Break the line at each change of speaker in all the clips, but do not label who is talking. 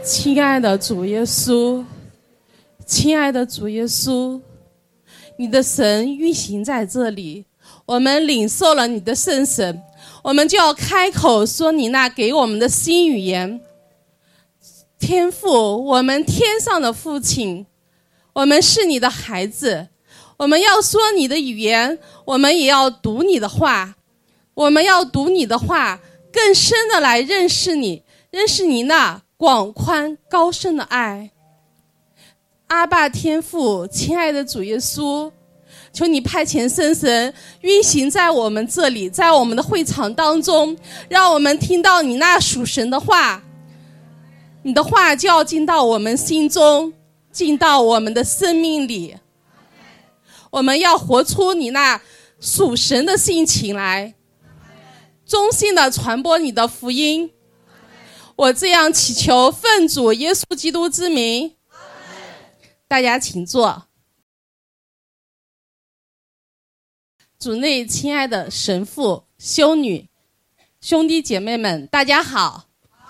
亲爱的主耶稣，亲爱的主耶稣，你的神运行在这里，我们领受了你的圣神，我们就要开口说你那给我们的新语言。天父，我们天上的父亲，我们是你的孩子，我们要说你的语言，我们也要读你的话，我们要读你的话，更深的来认识你，认识你那广宽高深的爱。阿爸天父，亲爱的主耶稣，求你派遣圣神运行在我们这里，在我们的会场当中，让我们听到你那属神的话，你的话就要进到我们心中，进到我们的生命里，我们要活出你那属神的性情来，忠心的传播你的福音。我这样祈求，奉主耶稣基督之名。大家请坐。主内亲爱的神父、修女、兄弟姐妹们，大家好。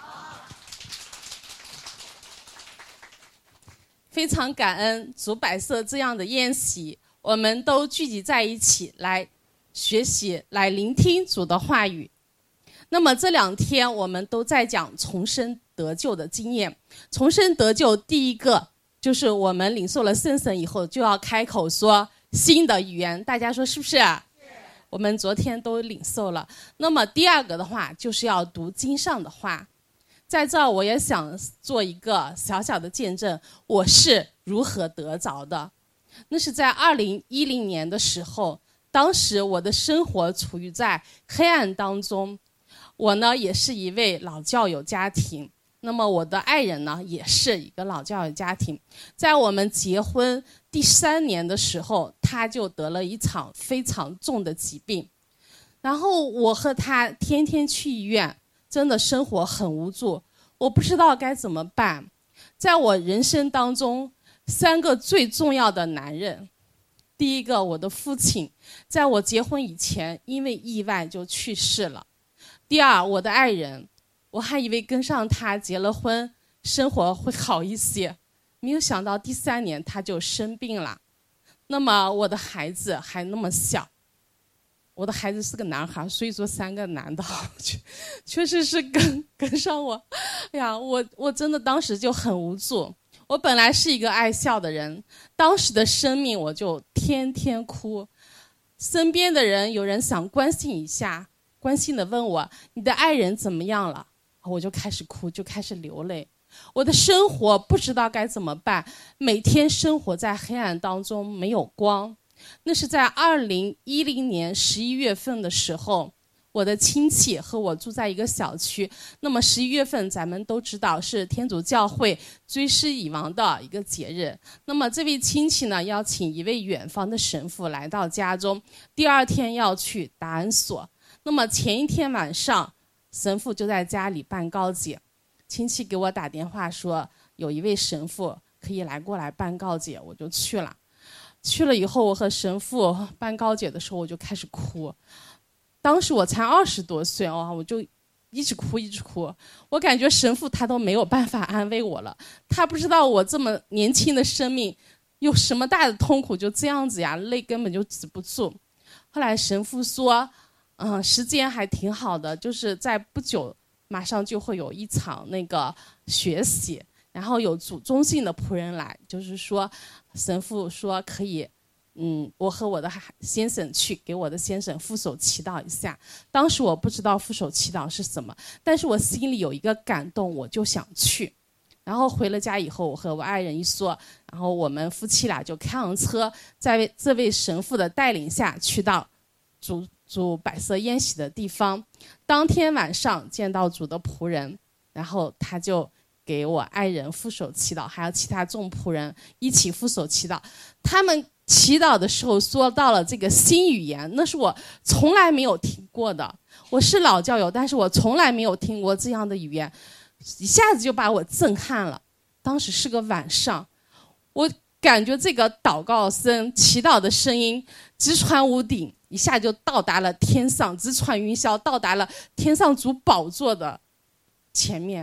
非常感恩主摆设这样的宴席，我们都聚集在一起来学习，来聆听主的话语。那么这2天我们都在讲重生得救的经验。重生得救第一个就是我们领受了圣神以后就要开口说新的语言，大家说是不是？我们昨天都领受了。那么第2个的话就是要读经上的话。在这儿我也想做一个小小的见证，我是如何得着的。那是在2010年的时候，当时我的生活处于在黑暗当中。我呢也是一位老教友家庭，那么我的爱人呢也是一个老教友家庭。在我们结婚第3年的时候，他就得了一场非常重的疾病，然后我和他天天去医院，真的生活很无助，我不知道该怎么办。在我人生当中3个最重要的男人，第一个我的父亲，在我结婚以前因为意外就去世了。第2，我的爱人，我还以为跟上他结了婚生活会好一些，没有想到第3年他就生病了。那么我的孩子还那么小，我的孩子是个男孩，所以说3个男的确实是跟上我。哎呀，我真的当时就很无助。我本来是一个爱笑的人，当时的生命我就天天哭，身边的人有人想关心一下，关心的问我你的爱人怎么样了，我就开始哭，就开始流泪。我的生活不知道该怎么办，每天生活在黑暗当中，没有光。那是在2010年11月份的时候，我的亲戚和我住在一个小区。那么11月份咱们都知道是天主教会追思已亡的一个节日。那么这位亲戚呢，邀请一位远方的神父来到家中，第2天要去达恩所。那么前一天晚上，神父就在家里办告解。亲戚给我打电话说有一位神父可以过来办告解，我就去了。去了以后，我和神父办告解的时候，我就开始哭。当时我才20多岁我就一直哭一直哭。我感觉神父他都没有办法安慰我了，他不知道我这么年轻的生命有什么大的痛苦，就这样子呀，泪根本就止不住。后来神父说时间还挺好的，就是在不久马上就会有一场那个学习，然后有主中信的仆人来，就是说神父说可以我和我的先生去给我的先生覆手祈祷一下。当时我不知道覆手祈祷是什么，但是我心里有一个感动，我就想去。然后回了家以后，我和我爱人一说，然后我们夫妻俩就开上车，在这位神父的带领下去到主摆设宴席的地方。当天晚上见到主的仆人，然后他就给我爱人覆手祈祷，还有其他众仆人一起覆手祈祷。他们祈祷的时候说到了这个新语言，那是我从来没有听过的。我是老教友，但是我从来没有听过这样的语言，一下子就把我震撼了。当时是个晚上，我感觉这个祷告声、祈祷的声音直传屋顶，一下就到达了天上，直传云霄，到达了天上主宝座的前面。我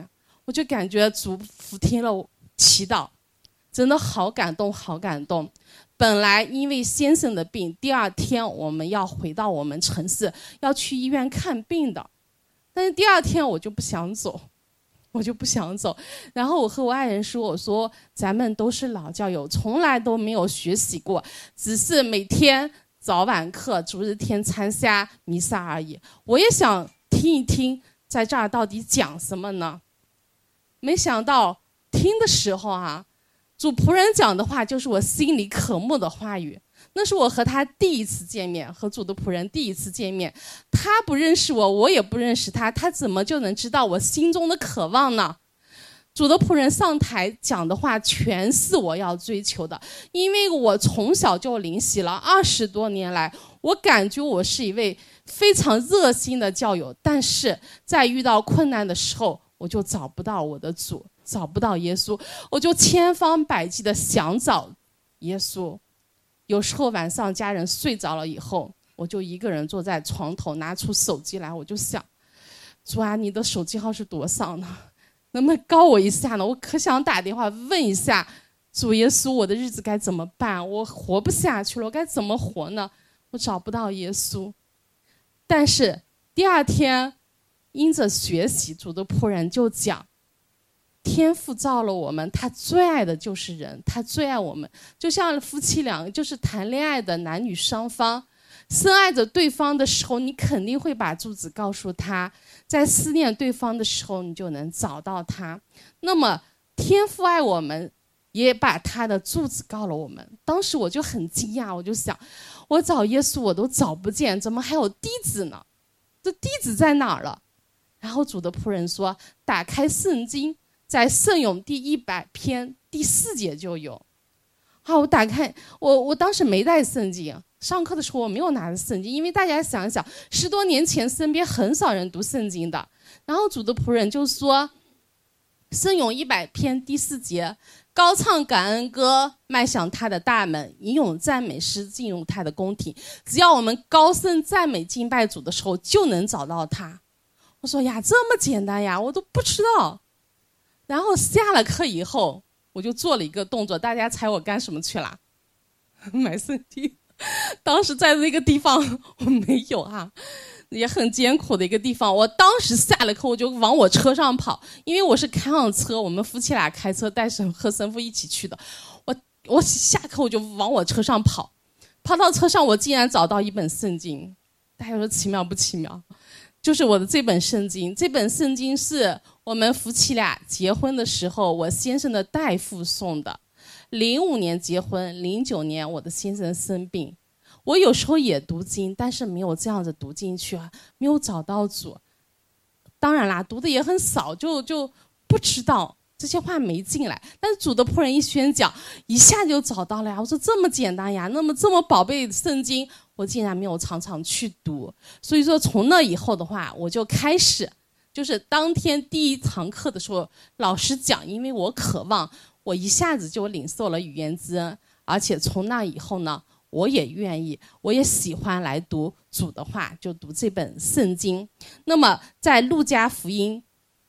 我就感觉主俯听了祈祷，真的好感动，好感动。本来因为先生的病，第二天我们要回到我们城市，要去医院看病的，但是第二天我就不想走，然后我和我爱人说，我说咱们都是老教友，从来都没有学习过，只是每天早晚课、主日天参加弥撒而已。我也想听一听，在这儿到底讲什么呢？没想到听的时候主仆人讲的话就是我心里渴慕的话语。那是我和他第一次见面，和主的仆人第一次见面。他不认识我，我也不认识他，他怎么就能知道我心中的渴望呢？主的仆人上台讲的话全是我要追求的，因为我从小就灵洗了20多年来，我感觉我是一位非常热心的教友，但是在遇到困难的时候，我就找不到我的主，找不到耶稣，我就千方百计的想找耶稣。有时候晚上家人睡着了以后，我就一个人坐在床头，拿出手机来，我就想，主啊，你的手机号是多少呢？能不能告我一下呢？我可想打电话问一下主耶稣，我的日子该怎么办？我活不下去了，我该怎么活呢？我找不到耶稣。但是第二天因着学习，主的仆人就讲，天父造了我们，他最爱的就是人，他最爱我们，就像夫妻两个，就是谈恋爱的男女双方，深爱着对方的时候，你肯定会把住址告诉他，在思念对方的时候，你就能找到他。那么天父爱我们，也把他的住址告了我们。当时我就很惊讶，我就想，我找耶稣我都找不见，怎么还有地址呢？这地址在哪儿了？然后主的仆人说，打开圣经，在圣咏第100篇第4节就有。我打开，我当时没带圣经，上课的时候我没有拿着圣经，因为大家想一想，10多年前身边很少人读圣经的。然后主的仆人就说，圣咏100篇第4节，高唱感恩歌，迈向他的大门，吟咏赞美诗，进入他的宫廷。只要我们高声赞美敬拜主的时候，就能找到他。我说呀，这么简单呀，我都不知道。然后下了课以后，我就做了一个动作，大家猜我干什么去了？买圣经。当时在那个地方我没有也很艰苦的一个地方。我当时下了课我就往我车上跑，因为我是开上车，我们夫妻俩开车带和神父一起去的。我下课我就往我车上跑，跑到车上我竟然找到一本圣经。大家说奇妙不奇妙？就是我的这本圣经。这本圣经是我们夫妻俩结婚的时候我先生的代父送的。05年结婚，09年我的先生生病，我有时候也读经，但是没有这样子读进去没有找到主。当然啦，读的也很少，就不知道这些话没进来。但是主的仆人一宣讲，一下就找到了呀。我说这么简单呀，那么这么宝贝的圣经，我竟然没有常常去读。所以说从那以后的话，我就开始，就是当天第1堂课的时候，老师讲，因为我渴望，我一下子就领受了语言之恩，而且从那以后呢，我也愿意，我也喜欢来读主的话，就读这本圣经。那么在路加福音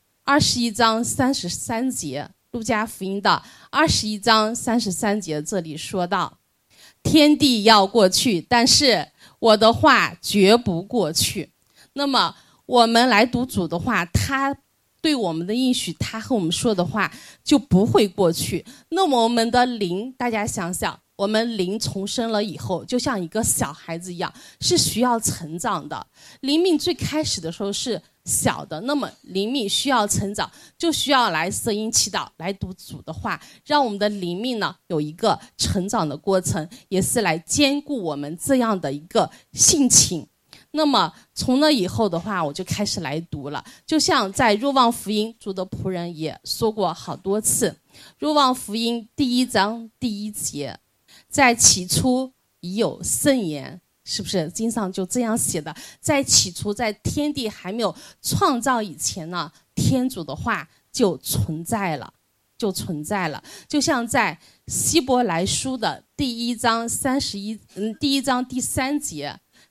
21章33节，路加福音的21章33节这里说到，天地要过去，但是我的话绝不过去。那么我们来读主的话，他对我们的应许，他和我们说的话就不会过去。那么我们的灵，大家想想，我们灵重生了以后，就像一个小孩子一样，是需要成长的。灵命最开始的时候是小的，那么灵命需要成长，就需要来摄音祈祷，来读主的话，让我们的灵命呢有一个成长的过程，也是来兼顾我们这样的一个性情。那么从那以后的话，我就开始来读了。就像在若望福音，主的仆人也说过好多次，若望福音第1章第1节，在起初已有圣言，是不是经上就这样写的？在起初，在天地还没有创造以前呢，天主的话就存在了，就存在了。就像在希伯来书的第1章第3节，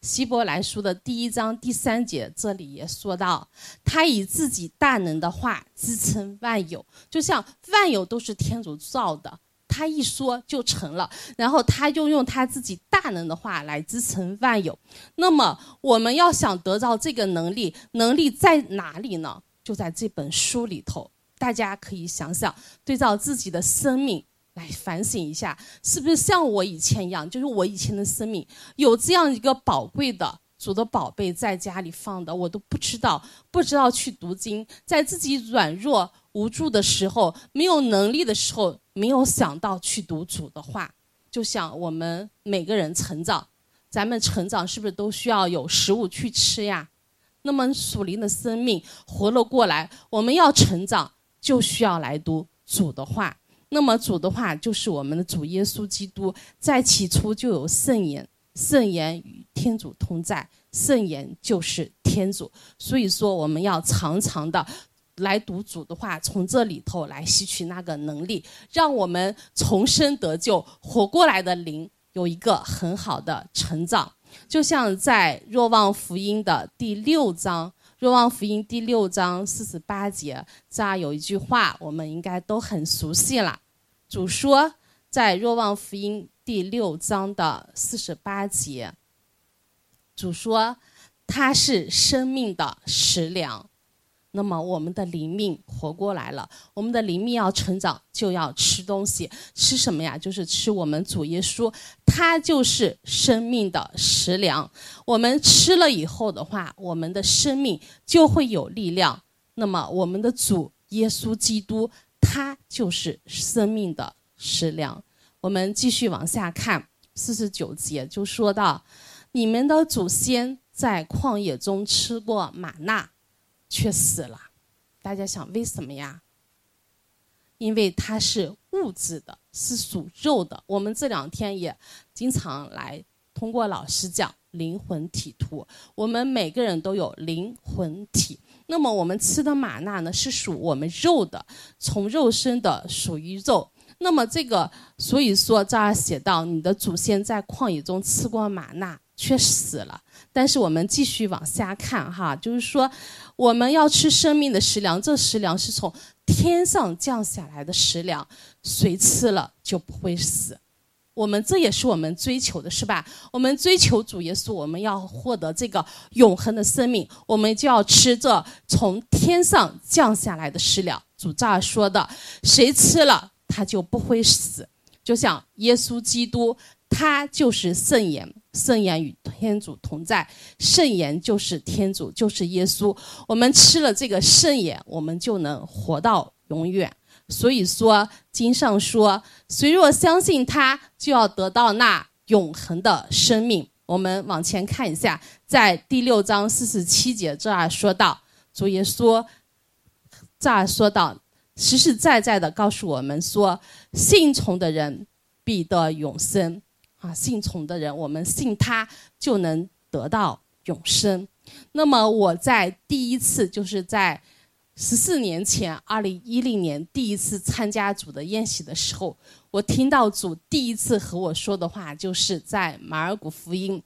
希伯来书的第1章第3节，这里也说到，他以自己大能的话支撑万有，就像万有都是天主造的，他一说就成了，然后他又用他自己大能的话来支撑万有。那么我们要想得到这个能力在哪里呢？就在这本书里头。大家可以想想，对照自己的生命来反省一下，是不是像我以前一样，就是我以前的生命有这样一个宝贵的主的宝贝在家里放的，我都不知道去读经，在自己软弱无助的时候，没有能力的时候，没有想到去读主的话。就像我们每个人成长，咱们成长是不是都需要有食物去吃呀？那么属灵的生命活了过来，我们要成长就需要来读主的话。那么主的话就是我们的主耶稣基督，在起初就有圣言，圣言与天主同在，圣言就是天主。所以说我们要常常的来读主的话，从这里头来吸取那个能力，让我们重生得救，活过来的灵有一个很好的成长。就像在若望福音的第6章，若望福音第6章48节，这儿有一句话我们应该都很熟悉了。主说，在若望福音第6章的48节，主说他是生命的食粮。那么我们的灵命活过来了，我们的灵命要成长，就要吃东西。吃什么呀？就是吃我们主耶稣，他就是生命的食粮。我们吃了以后的话，我们的生命就会有力量。那么我们的主耶稣基督，他就是生命的食粮。我们继续往下看49节，就说到，你们的祖先在旷野中吃过玛纳，却死了。大家想为什么呀？因为它是物质的，是属肉的。我们这2天也经常来通过老师讲灵魂体图，我们每个人都有灵魂体。那么我们吃的玛纳呢，是属我们肉的，从肉生的，属于肉。那么这个，所以说这儿写到，你的祖先在旷野中吃过玛纳，却死了。但是我们继续往下看哈，就是说我们要吃生命的食粮，这食粮是从天上降下来的食粮，谁吃了就不会死。我们这也是我们追求的，是吧？我们追求主耶稣，我们要获得这个永恒的生命，我们就要吃这从天上降下来的食粮。主这儿说的，谁吃了他就不会死。就像耶稣基督，他就是圣言，圣言与天主同在，圣言就是天主，就是耶稣。我们吃了这个圣言，我们就能活到永远。所以说经上说，谁若相信他，就要得到那永恒的生命。我们往前看一下，在第6章47节这儿说到，主耶稣这儿说到，实实在在的告诉我们说，信从的人必得永生啊！信从的人，我们信他就能得到永生。那么我在第一次，就是在14年前2010年第一次参加主的宴席的时候，我听到主第一次和我说的话，就是在马尔谷福音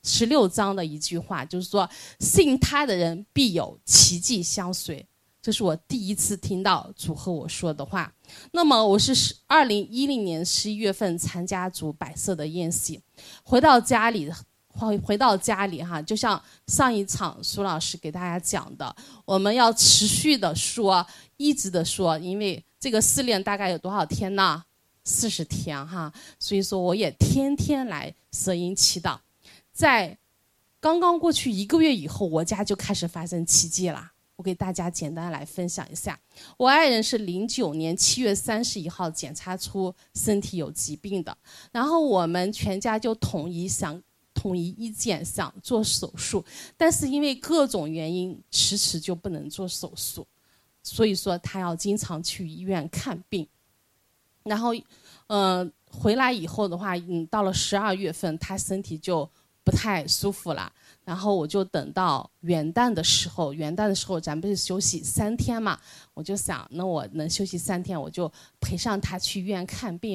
16章的一句话，就是说信他的人必有奇迹相随。这是我第一次听到主和我说的话。那么我是2010年11月份参加主摆设的宴席，回到家里哈，就像上一场苏老师给大家讲的，我们要持续的说，一直的说，因为这个试炼大概有多少天呢？40天哈，所以说我也天天来舍因祈祷。在刚刚过去1个月以后，我家就开始发生奇迹了。我给大家简单来分享一下，我爱人是09年7月31号检查出身体有疾病的，然后我们全家就统一意见想做手术，但是因为各种原因迟迟就不能做手术，所以说他要经常去医院看病。然后回来以后的话，到了12月份他身体就不太舒服了，然后我就等到元旦的时候咱不是休息3天嘛，我就想那我能休息3天，我就陪上他去医院看病吧。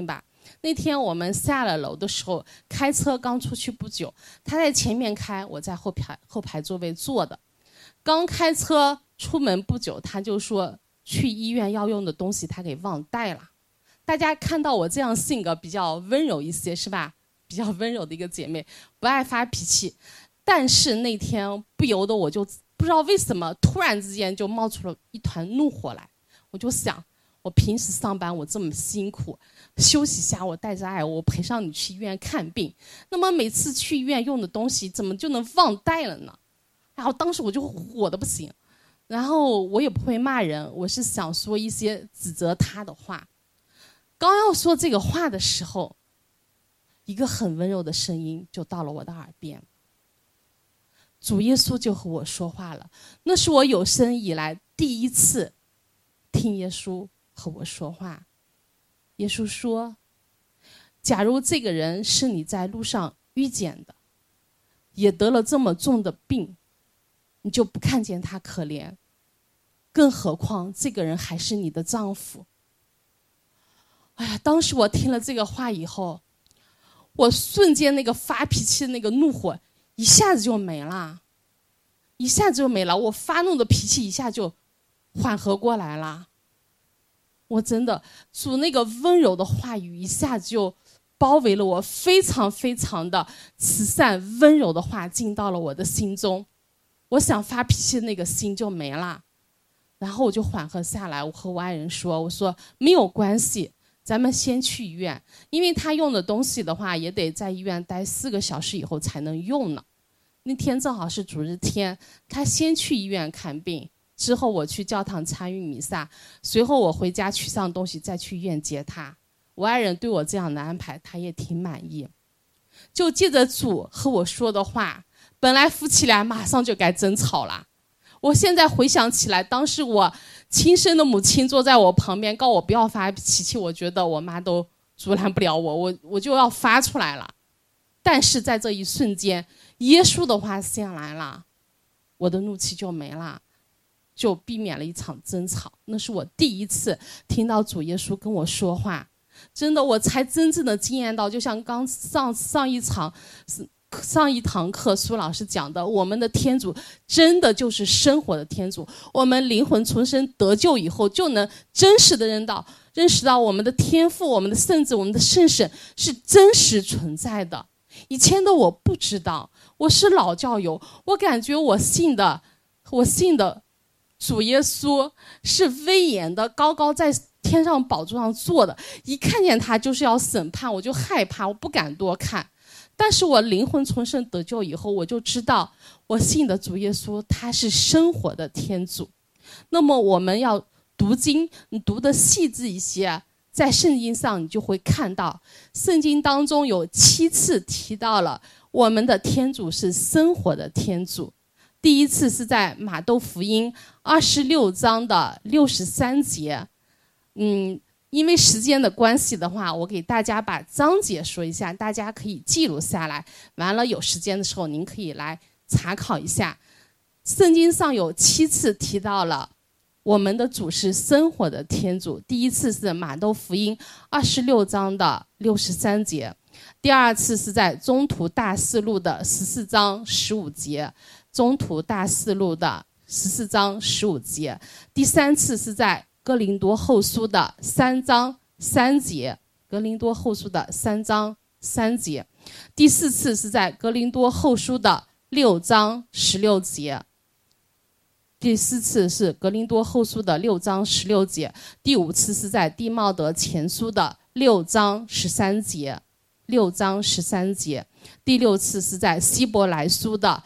那天我们下了楼的时候，开车刚出去不久，他在前面开，我在后排座位坐的。刚开车出门不久，他就说去医院要用的东西他给忘带了。大家看到我这样性格比较温柔一些是吧？比较温柔的一个姐妹，不爱发脾气。但是那天不由得我就不知道为什么突然之间就冒出了一团怒火来。我就想，我平时上班我这么辛苦，休息下我带着爱我陪上你去医院看病，那么每次去医院用的东西怎么就能忘带了呢？然后当时我就火得不行，然后我也不会骂人，我是想说一些指责他的话。刚要说这个话的时候，一个很温柔的声音就到了我的耳边，主耶稣就和我说话了。那是我有生以来第一次听耶稣和我说话。耶稣说，假如这个人是你在路上遇见的，也得了这么重的病，你就不看见他可怜，更何况这个人还是你的丈夫。哎呀，当时我听了这个话以后，我瞬间那个发脾气的那个怒火一下子就没了，一下子就没了，我发怒的脾气一下就缓和过来了。我真的主那个温柔的话语一下子就包围了我，非常非常的慈善温柔的话进到了我的心中，我想发脾气的那个心就没了。然后我就缓和下来，我和我爱人说，我说没有关系，咱们先去医院，因为他用的东西的话也得在医院待4个小时以后才能用呢。那天正好是主日天，他先去医院看病，之后我去教堂参与弥撒，随后我回家取上东西再去医院接他。我爱人对我这样的安排他也挺满意。就借着主和我说的话，本来夫妻俩马上就该争吵了。我现在回想起来，当时我亲生的母亲坐在我旁边告我不要发脾气，我觉得我妈都阻拦不了我就要发出来了。但是在这一瞬间，耶稣的话先来了，我的怒气就没了，就避免了一场争吵。那是我第一次听到主耶稣跟我说话，真的我才真正的经验到，就像刚上一堂课苏老师讲的，我们的天主真的就是生活的天主。我们灵魂重生得救以后，就能真实的认识到我们的天父、我们的圣子、我们的圣神是真实存在的。以前的我不知道，我是老教友，我感觉我信的主耶稣是威严的，高高在天上宝座上坐的，一看见他就是要审判，我就害怕，我不敢多看。但是我灵魂重生得救以后，我就知道我信的主耶稣他是生活的天主。那么我们要读经，你读的细致一些，在圣经上你就会看到，圣经当中有7次提到了我们的天主是生活的天主。第一次是在马窦福音26章的63节。因为时间的关系的话，我给大家把章节说一下，大家可以记录下来，完了有时间的时候您可以来查考一下。圣经上有7次提到了我们的主是生活的天主。第一次是马窦福音26章的63节，第二次是在中途大事录的14章15节，中途大事录的14章15节，第三次是在哥林多后书的3章3节，哥林多后书的3章3节，第四次是在哥林多后书的6章16节，第四次是格林多后书的6章16节，第五次是在蒂茂德前书的6章13节，6章13节，第六次是在希伯来书的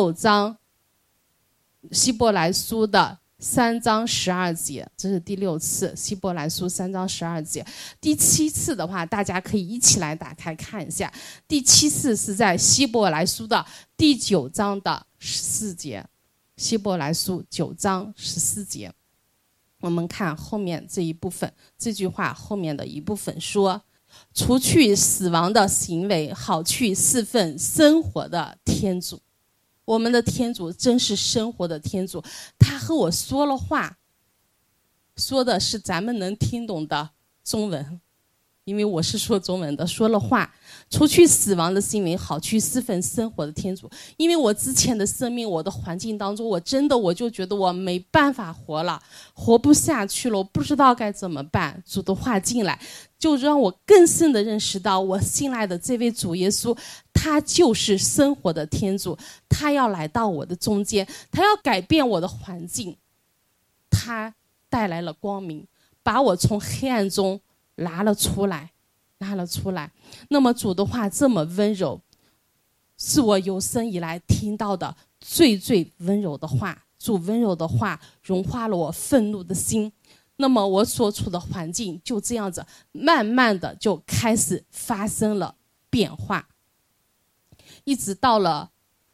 3章12节，这是第6次，希伯来书3章12节。第7次的话，大家可以一起来打开看一下。第7次是在希伯来书的第9章的14节，希伯来书9章14节。我们看后面这一部分，这句话后面的一部分说，除去死亡的行为，好去侍奉生活的天主。我们的天主真是生活的天主，他和我说了话，说的是咱们能听懂的中文， 因为我是说中文的，说了话，除去死亡的心灵，好去侍奉生活的天主。因为我之前的生命，我的环境当中，我就觉得我没办法活了，活不下去了，我不知道该怎么办。主的话进来，就让我更深的认识到，我信赖的这位主耶稣，他就是生活的天主，他要来到我的中间，他要改变我的环境，他带来了光明，把我从黑暗中拉了出来。那么主的话这么温柔，是我有生以来听到的最温柔的话。主温柔的话融化了我愤怒的心，那么我所处的环境就这样子慢慢的就开始发生了变化。一直到了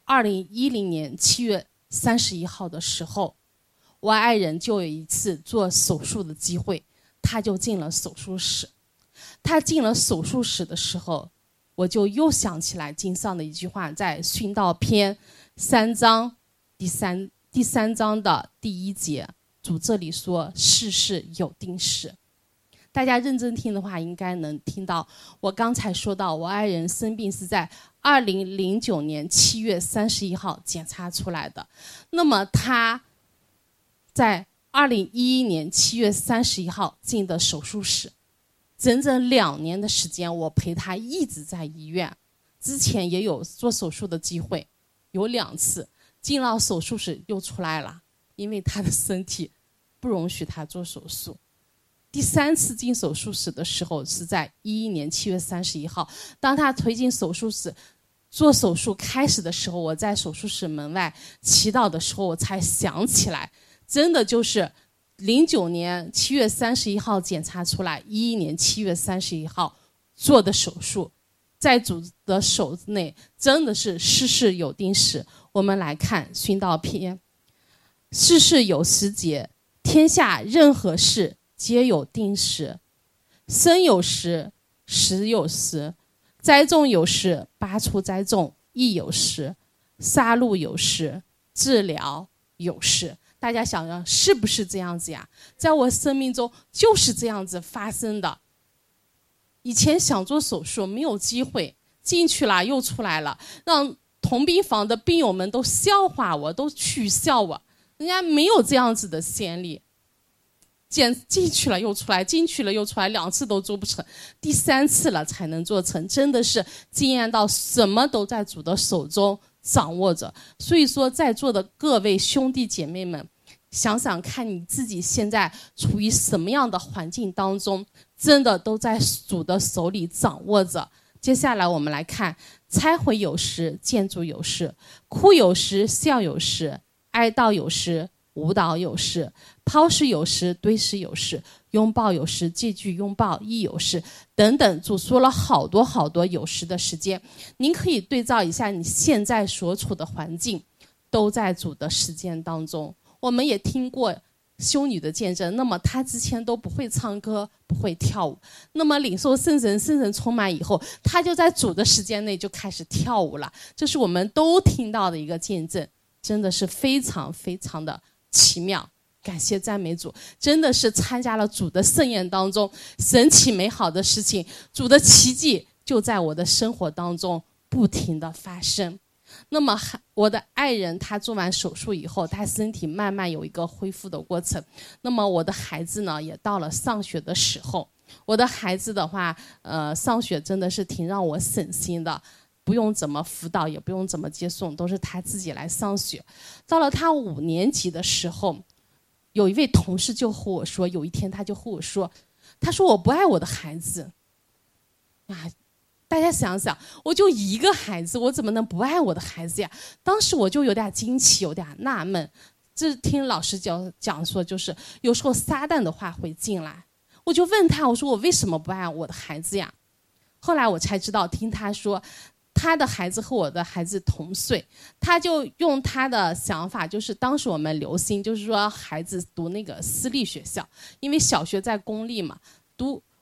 2010年7月31号的时候，我爱人就有一次做手术的机会，他就进了手术室。他进了手术室的时候，我就又想起来经上的一句话，在训道篇3章第三章的第1节，主这里说世事有定时。大家认真听的话应该能听到，我刚才说到我爱人生病是在2009年7月31号检查出来的，那么他在2011年7月31号进的手术室，整整2年的时间，我陪他一直在医院。之前也有做手术的机会，有2次，进了手术室又出来了，因为他的身体不容许他做手术。第3次进手术室的时候是在2011年7月31号，当他推进手术室做手术开始的时候，我在手术室门外祈祷的时候，我才想起来，真的就是09年7月31号检查出来，11年7月31号做的手术，在主的手内真的是世事有定时。我们来看训道篇，世事有时节，天下任何事皆有定时，生有时，死有时，栽种有时，拔除栽种亦有时，杀戮有时，治疗有时。大家想想是不是这样子呀？在我生命中就是这样子发生的。以前想做手术没有机会，进去了又出来了，让同病房的病友们都笑话我，都取笑我，人家没有这样子的先例。进去了又出来，进去了又出来，2次都做不成，第3次了才能做成，真的是惊艳到什么都在主的手中掌握着。所以说在座的各位兄弟姐妹们，想想看你自己现在处于什么样的环境当中，真的都在主的手里掌握着。接下来我们来看，拆毁有时，建筑有时，哭有时，笑有时，哀悼有时，舞蹈有时，抛尸有时，堆尸有时，拥抱有时，借据拥抱亦有时，等等。主说了好多有时的时间，您可以对照一下你现在所处的环境，都在主的时间当中。我们也听过修女的见证，那么她之前都不会唱歌，不会跳舞，那么领受圣神充满以后，她就在主的时间内就开始跳舞了。这是我们都听到的一个见证，真的是非常的奇妙。感谢赞美主，真的是参加了主的盛宴当中，神奇美好的事情，主的奇迹就在我的生活当中不停的发生。那么我的爱人他做完手术以后，他身体慢慢有一个恢复的过程。那么我的孩子呢，也到了上学的时候。我的孩子的话上学真的是挺让我省心的，不用怎么辅导，也不用怎么接送，都是他自己来上学。到了他5年级的时候，有一位同事就和我说，有一天他就和我说，他说我不爱我的孩子啊。大家想想，我就一个孩子，我怎么能不爱我的孩子呀？当时我就有点惊奇，有点纳闷。这听老师讲说，就是有时候撒旦的话会进来。我就问他，我说我为什么不爱我的孩子呀？后来我才知道，听他说他的孩子和我的孩子同岁，他就用他的想法，就是当时我们流行就是说孩子读那个私立学校，因为小学在公立嘛，读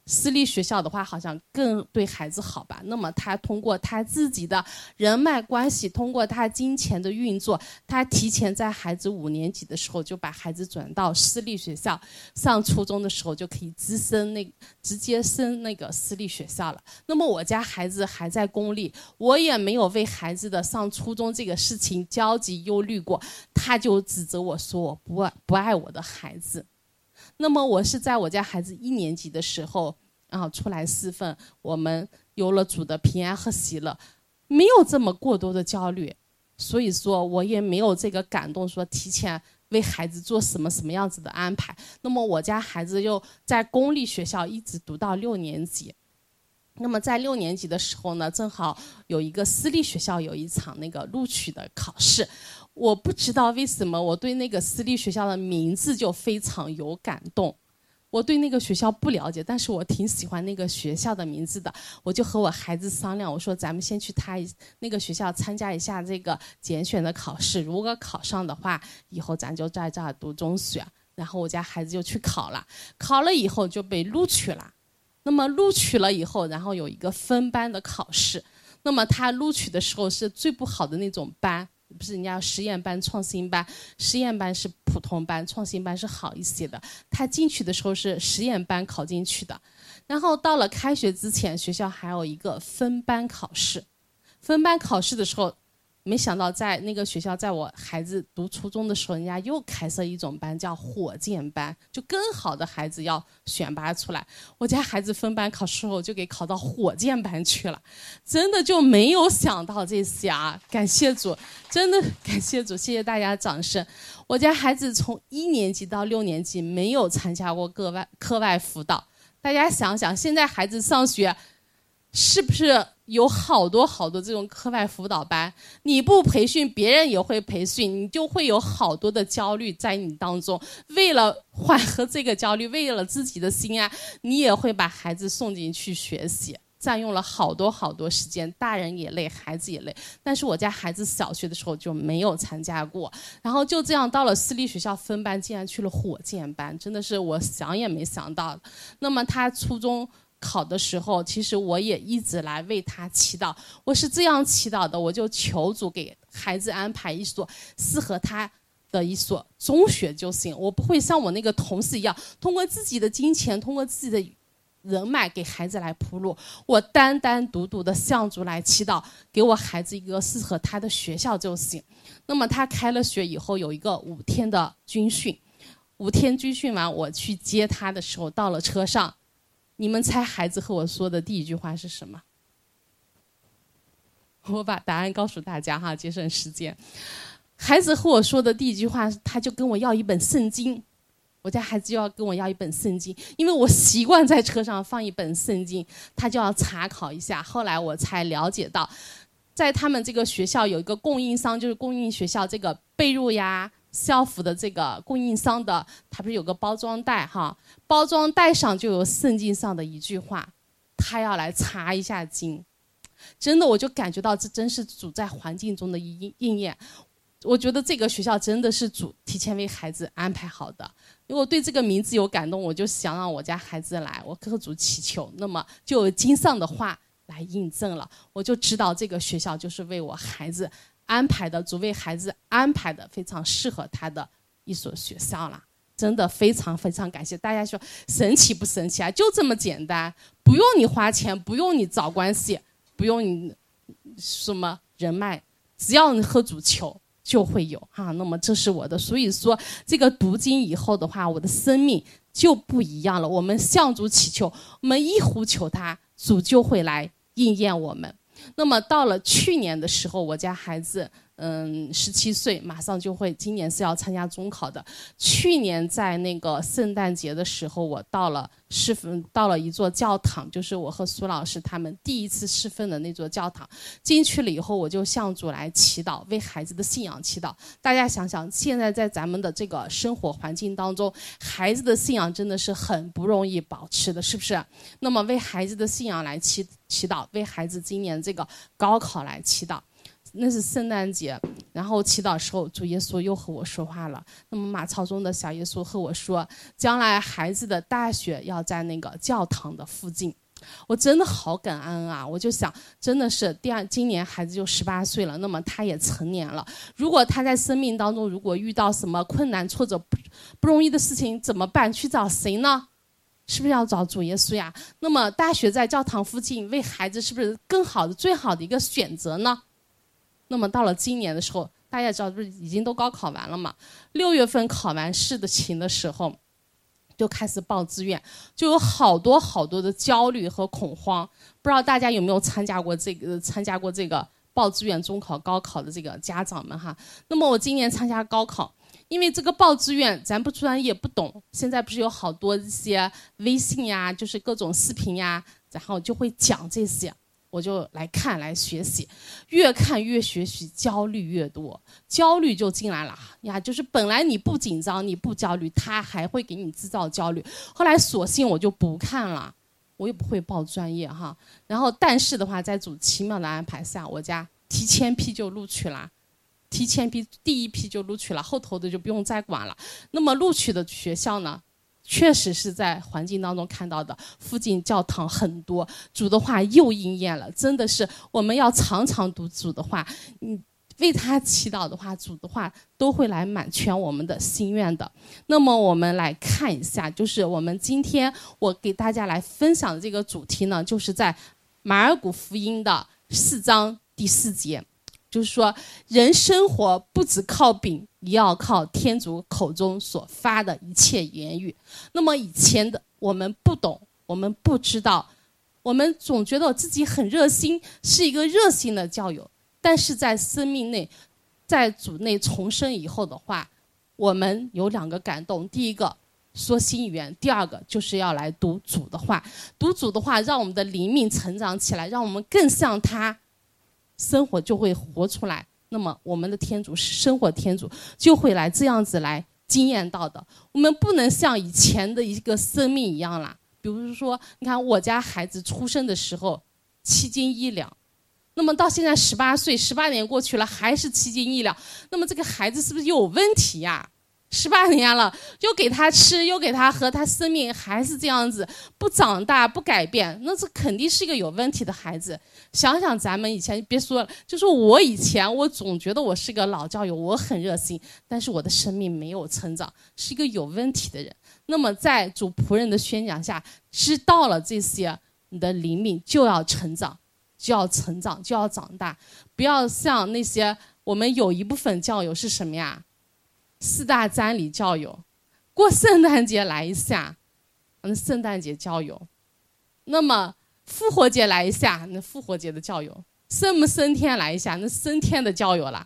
私立学校的话好像更对孩子好吧。那么他通过他自己的人脉关系，通过他金钱的运作，他提前在孩子5年级的时候就把孩子转到私立学校，上初中的时候就可以直接升那个私立学校了。那么我家孩子还在公立，我也没有为孩子的上初中这个事情焦急忧虑过，他就指责我说我不爱我的孩子。那么我是在我家孩子1年级的时候出来侍奉，我们有了主的平安和喜乐，没有这么过多的焦虑，所以说我也没有这个感动说提前为孩子做什么样子的安排。那么我家孩子又在公立学校一直读到6年级。那么在6年级的时候呢，正好有一个私立学校有一场那个录取的考试，我不知道为什么我对那个私立学校的名字就非常有感动。我对那个学校不了解，但是我挺喜欢那个学校的名字的。我就和我孩子商量，我说咱们先去那个学校参加一下这个拣选的考试，如果考上的话，以后咱就在这儿读中学。然后我家孩子就去考了，考了以后就被录取了。那么录取了以后，然后有一个分班的考试。那么他录取的时候是最不好的那种班，不是人家实验班、创新班，实验班是普通班，创新班是好一些的。他进去的时候是实验班考进去的。然后到了开学之前，学校还有一个分班考试。分班考试的时候，没想到在那个学校，在我孩子读初中的时候，人家又开设一种班叫火箭班，就更好的孩子要选拔出来。我家孩子分班考试后就给考到火箭班去了，真的就没有想到这些啊！感谢主，真的感谢主，谢谢大家掌声。我家孩子从1年级到6年级没有参加过课外辅导。大家想想，现在孩子上学是不是有好多这种课外辅导班？你不培训，别人也会培训，你就会有好多的焦虑在你当中。为了缓和这个焦虑，为了自己的心安，你也会把孩子送进去学习，占用了好多时间，大人也累，孩子也累。但是我家孩子小学的时候就没有参加过，然后就这样到了私立学校分班，竟然去了火箭班，真的是我想也没想到。那么他初中考的时候，其实我也一直来为他祈祷。我是这样祈祷的，我就求主给孩子安排一所适合他的一所中学就行。我不会像我那个同事一样，通过自己的金钱，通过自己的人脉给孩子来铺路。我单独的向主来祈祷，给我孩子一个适合他的学校就行。那么他开了学以后，有一个5天的军训。5天军训完，我去接他的时候，到了车上，你们猜孩子和我说的第一句话是什么？我把答案告诉大家哈，节省时间。孩子和我说的第一句话，他就跟我要一本圣经。我家孩子就要跟我要一本圣经，因为我习惯在车上放一本圣经，他就要查考一下。后来我才了解到，在他们这个学校有一个供应商，就是供应学校这个被褥呀、校服的这个供应商的，它不是有个包装袋哈？包装袋上就有圣经上的一句话，他要来查一下经。真的，我就感觉到这真是主在环境中的应验。我觉得这个学校真的是主提前为孩子安排好的。因为我对这个名字有感动，我就想让我家孩子来，我和主祈求，那么就有经上的话来印证了。我就知道这个学校就是为我孩子安排的，主为孩子安排的非常适合他的一所学校了。真的非常感谢大家。说神奇不神奇啊？就这么简单，不用你花钱，不用你找关系，不用你什么人脉，只要你和主求就会有哈。那么这是我的，所以说这个读经以后的话，我的生命就不一样了。我们向主祈求，我们一呼求他，主就会来应验我们。那么到了去年的时候，我家孩子17岁，马上就会，今年是要参加中考的。去年在那个圣诞节的时候，我到了一座教堂，就是我和苏老师他们第一次侍奉的那座教堂。进去了以后，我就向主来祈祷，为孩子的信仰祈祷。大家想想，现在在咱们的这个生活环境当中，孩子的信仰真的是很不容易保持的，是不是？那么为孩子的信仰来祈祷，为孩子今年这个高考来祈祷。那是圣诞节， 然后祈祷时候，主耶稣又和我说话了。那么马槽中的小耶稣和我说，将来孩子的大学要在那个教堂的附近。我真的好感恩啊！我就想，真的是今年孩子就18岁了，那么他也成年了。如果他在生命当中如果遇到什么困难挫折不容易的事情怎么办？去找谁呢？是不是要找主耶稣呀？那么大学在教堂附近，为孩子是不是更好的最好的一个选择呢？那么到了今年的时候，大家也知道不是已经都高考完了嘛，6月份考完试的勤的时候就开始报志愿，就有好多的焦虑和恐慌。不知道大家有没有参加过这个报志愿中考高考的这个家长们哈。那么我今年参加高考，因为这个报志愿咱不专业不懂，现在不是有好多一些微信呀，就是各种视频呀，然后就会讲这些，我就来看来学习，越看越学习，焦虑越多，焦虑就进来了呀。就是本来你不紧张你不焦虑，他还会给你制造焦虑。后来索性我就不看了，我又不会报专业哈。然后但是的话，在主奇妙的安排下，我家提前批就录取了，第一批就录取了，后头的就不用再管了。那么录取的学校呢，确实是在环境当中看到的，附近教堂很多，主的话又应验了。真的是我们要常常读主的话，为他祈祷的话，主的话都会来满全我们的心愿的。那么我们来看一下，就是我们今天我给大家来分享的这个主题呢，就是在马尔谷福音的4章第4节，就是说人生活不只靠饼，也要靠天主口中所发的一切言语。那么以前的我们不懂，我们不知道，我们总觉得自己很热心，是一个热心的教友。但是在生命内，在主内重生以后的话，我们有2个感动。第一个说新语言，第2个就是要来读主的话。读主的话让我们的灵命成长起来，让我们更像他，生活就会活出来。那么我们的天主是生活天主，就会来这样子来经验到的。我们不能像以前的一个生命一样啦，比如说你看我家孩子出生的时候7斤1两，那么到现在18岁，18年过去了还是7斤1两，那么这个孩子是不是有问题呀？18年了，又给他吃又给他喝，他生命还是这样子，不长大不改变，那这肯定是一个有问题的孩子。想想咱们以前，别说了，就是我以前我总觉得我是个老教友，我很热心，但是我的生命没有成长，是一个有问题的人。那么在主仆人的宣讲下，知道了这些，你的灵命就要成长，就要成长，就要长大。不要像那些我们有一部分教友是什么呀？4大瞻礼教友，过圣诞节来一下，那圣诞节教友；那么复活节来一下，那复活节的教友；升天来一下，那升天的教友了。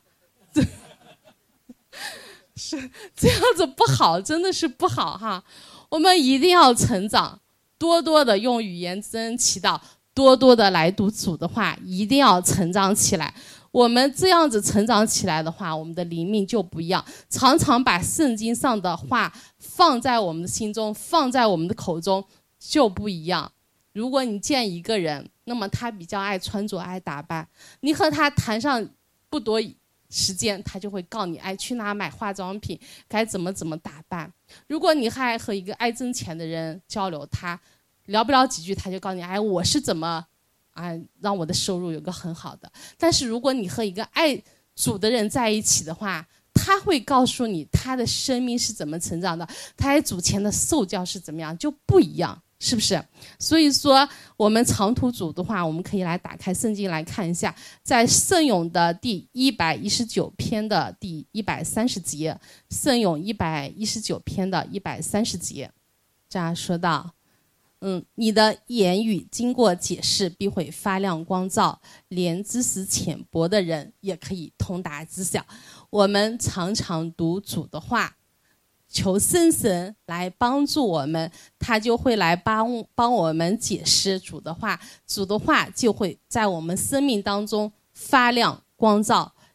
是这样子不好，真的是不好哈！我们一定要成长，多多的用语言之恩祈祷，多多的来读主的话，一定要成长起来。我们这样子成长起来的话，我们的灵命就不一样。常常把圣经上的话放在我们的心中，放在我们的口中，就不一样。如果你见一个人，那么他比较爱穿着爱打扮，你和他谈上不多时间，他就会告诉你，哎，去哪买化妆品，该怎么打扮。如果你还和一个爱挣钱的人交流，他聊不了几句，他就告诉你，哎，我是怎么让我的收入有个很好的。但是如果你和一个爱主的人在一起的话，他会告诉你他的生命是怎么成长的，他在主前的受教是怎么样，就不一样，是不是？所以说我们长途主的话，我们可以来打开圣经来看一下，在圣咏的第119篇的第130节，圣咏119篇的130节，这样说道，你的言语经过解释必会发亮光照，连知识浅薄的人也可以通达知晓。我们常常读主的话，求圣神来帮助我们，他就会来帮我们解释主的话，主的话就会在我们生命当中发亮光照，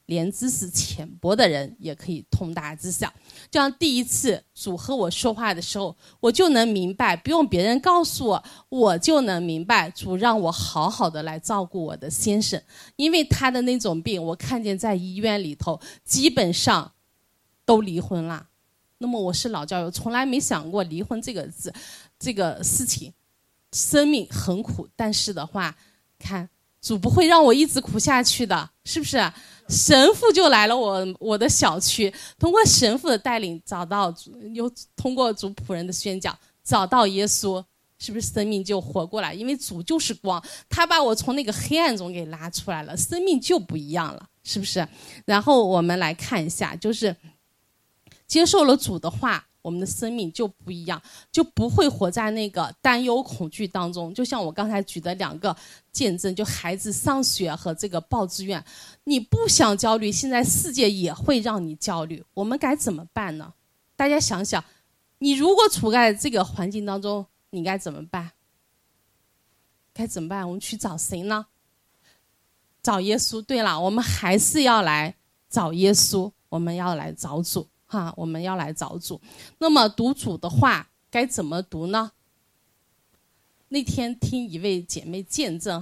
连知识浅薄的人也可以通达知晓。这样第一次主和我说话的时候，我就能明白，不用别人告诉我，我就能明白主让我好好的来照顾我的先生。因为他的那种病，我看见在医院里头基本上都离婚了。那么我是老教友，从来没想过离婚这个字，这个事情。生命很苦，但是的话，看主不会让我一直苦下去的，是不是？神父就来了我的小区，通过神父的带领找到，又通过主仆人的宣讲找到耶稣，是不是生命就活过来？因为主就是光，他把我从那个黑暗中给拉出来了，生命就不一样了，是不是？然后我们来看一下，就是接受了主的话，我们的生命就不一样，就不会活在那个担忧恐惧当中。就像我刚才举的2个见证，就孩子上学和这个报志愿，你不想焦虑，现在世界也会让你焦虑，我们该怎么办呢？大家想想，你如果处在这个环境当中，你该怎么办？该怎么办？我们去找谁呢？找耶稣。对了，我们还是要来找耶稣，我们要来找主。我们要来找主。那么读主的话该怎么读呢？那天听一位姐妹见证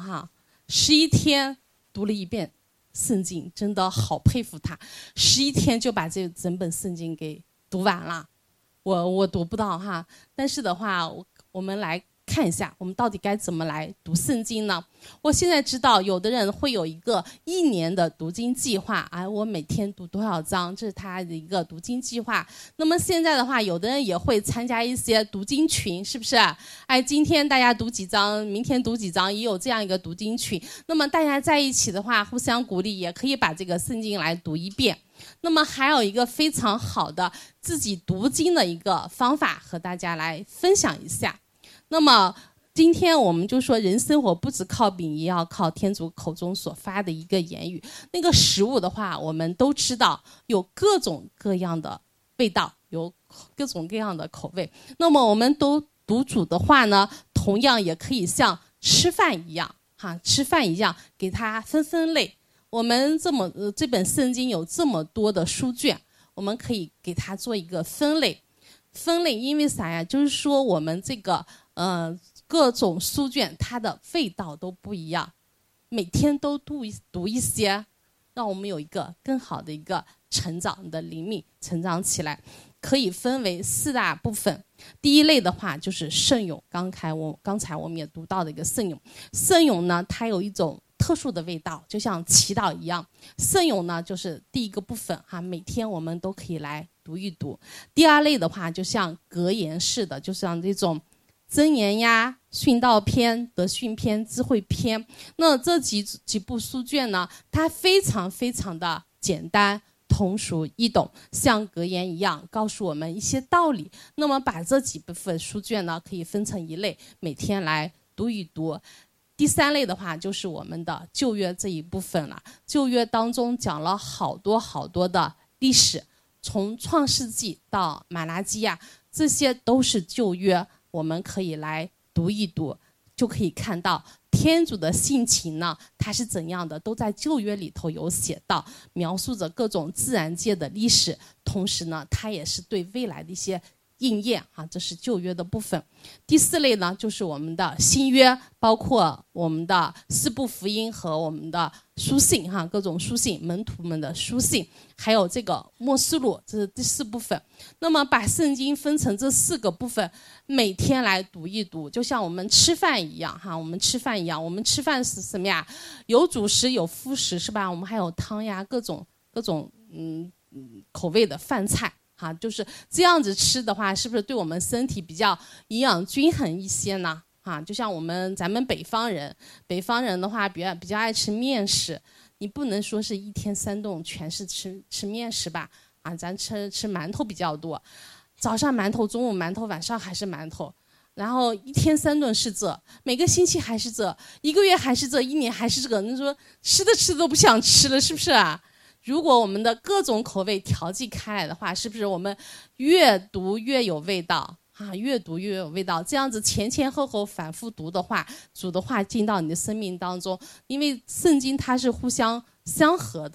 11天读了一遍圣经，真的好佩服她，11天就把这整本圣经给读完了。我读不到但是的话，我们来看一下，我们到底该怎么来读圣经呢？我现在知道有的人会有一个1年的读经计划，我每天读多少章，这是他的一个读经计划。那么现在的话，有的人也会参加一些读经群，是不是？今天大家读几章，明天读几章，也有这样一个读经群。那么大家在一起的话，互相鼓励，也可以把这个圣经来读一遍。那么还有一个非常好的自己读经的一个方法，和大家来分享一下。那么今天我们就说，人生活不只靠饼，也要靠天主口中所发的一个言语。那个食物的话，我们都知道有各种各样的味道，有各种各样的口味。那么我们都读主的话呢，同样也可以像吃饭一样吃饭一样给它分类。我们这本圣经有这么多的书卷，我们可以给它做一个分类。因为啥呀？就是说我们这个各种书卷它的味道都不一样，每天都读一些，让我们有一个更好的一个成长，你的灵命成长起来。可以分为4大部分。第一类的话就是圣咏，刚才我们也读到的一个圣咏。圣咏呢，它有一种特殊的味道，就像祈祷一样。圣咏呢，就是第一个部分每天我们都可以来读一读。第二类的话，就像格言式的，就像这种箴言呀、训道篇、德训篇、智慧篇。那这几部书卷呢，它非常非常的简单，通俗易懂，像格言一样告诉我们一些道理。那么把这几部分书卷呢，可以分成一类，每天来读一读。第3类的话，就是我们的旧约这一部分了。旧约当中讲了好多好多的历史，从创世纪到马拉基亚，这些都是旧约，我们可以来读一读，就可以看到天主的性情呢，它是怎样的，都在旧约里头有写到，描述着各种自然界的历史，同时呢，它也是对未来的一些应验这是旧约的部分。第4类呢，就是我们的新约，包括我们的4部福音和我们的书信各种书信，门徒们的书信，还有这个默示录，这是第4部分。那么把圣经分成这4个部分，每天来读一读，就像我们吃饭一样我们吃饭是什么呀？有主食有副食，是吧？我们还有汤呀，各种口味的饭菜就是这样子吃的话，是不是对我们身体比较营养均衡一些呢？就像咱们北方人的话，比较爱吃面食，你不能说是1天3顿全是吃面食吧？咱吃馒头比较多，早上馒头，中午馒头，晚上还是馒头，然后1天3顿是这，每个星期还是这，1个月还是这，1年还是这个，你说吃的都不想吃了，是不是啊？如果我们的各种口味调剂开来的话，是不是我们越读越有味道越读越有味道？这样子前后反复读的话，主的话进到你的生命当中，因为圣经它是互相相合的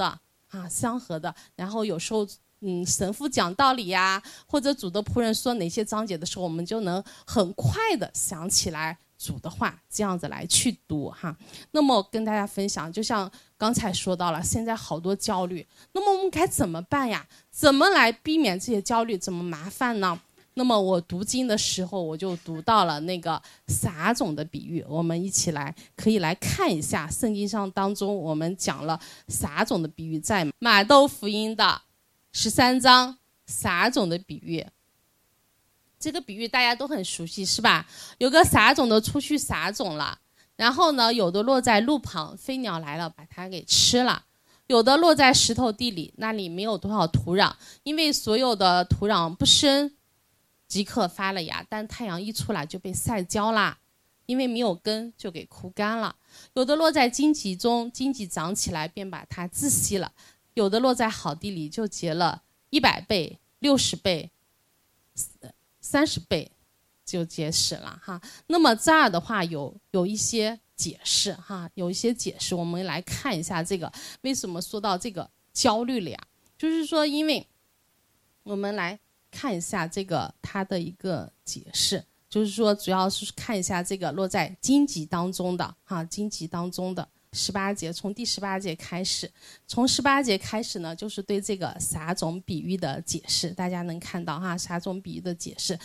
相合的。然后有时候神父讲道理呀，或者主的仆人说哪些章节的时候，我们就能很快的想起来主的话，这样子来去读哈。那么跟大家分享，就像刚才说到了，现在好多焦虑，那么我们该怎么办呀？怎么来避免这些焦虑，怎么麻烦呢？那么我读经的时候，我就读到了那个撒种的比喻，我们一起来可以来看一下圣经上当中我们讲了撒种的比喻，在马窦福音的13章撒种的比喻。这个比喻大家都很熟悉是吧？有个撒种的出去撒种了，然后呢，有的落在路旁，飞鸟来了把它给吃了；有的落在石头地里，那里没有多少土壤，因为所有的土壤不深即刻发了芽，但太阳一出来就被晒焦啦，因为没有根就给枯干了。有的落在荆棘中，荆棘长起来便把它窒息了；有的落在好地里，就结了100倍、60倍、30倍就结实了哈。那么这儿的话有一些解释哈，有一些解释，我们来看一下这个为什么说到这个焦虑了呀？就是说，因为我们来看一下这个它的一个解释，就是说主要是看一下这个落在荆棘当中的哈，荆棘当中的18节，从第18节开始，从18节开始呢，就是对这个撒种比喻的解释，大家能看到哈，撒种比喻的解释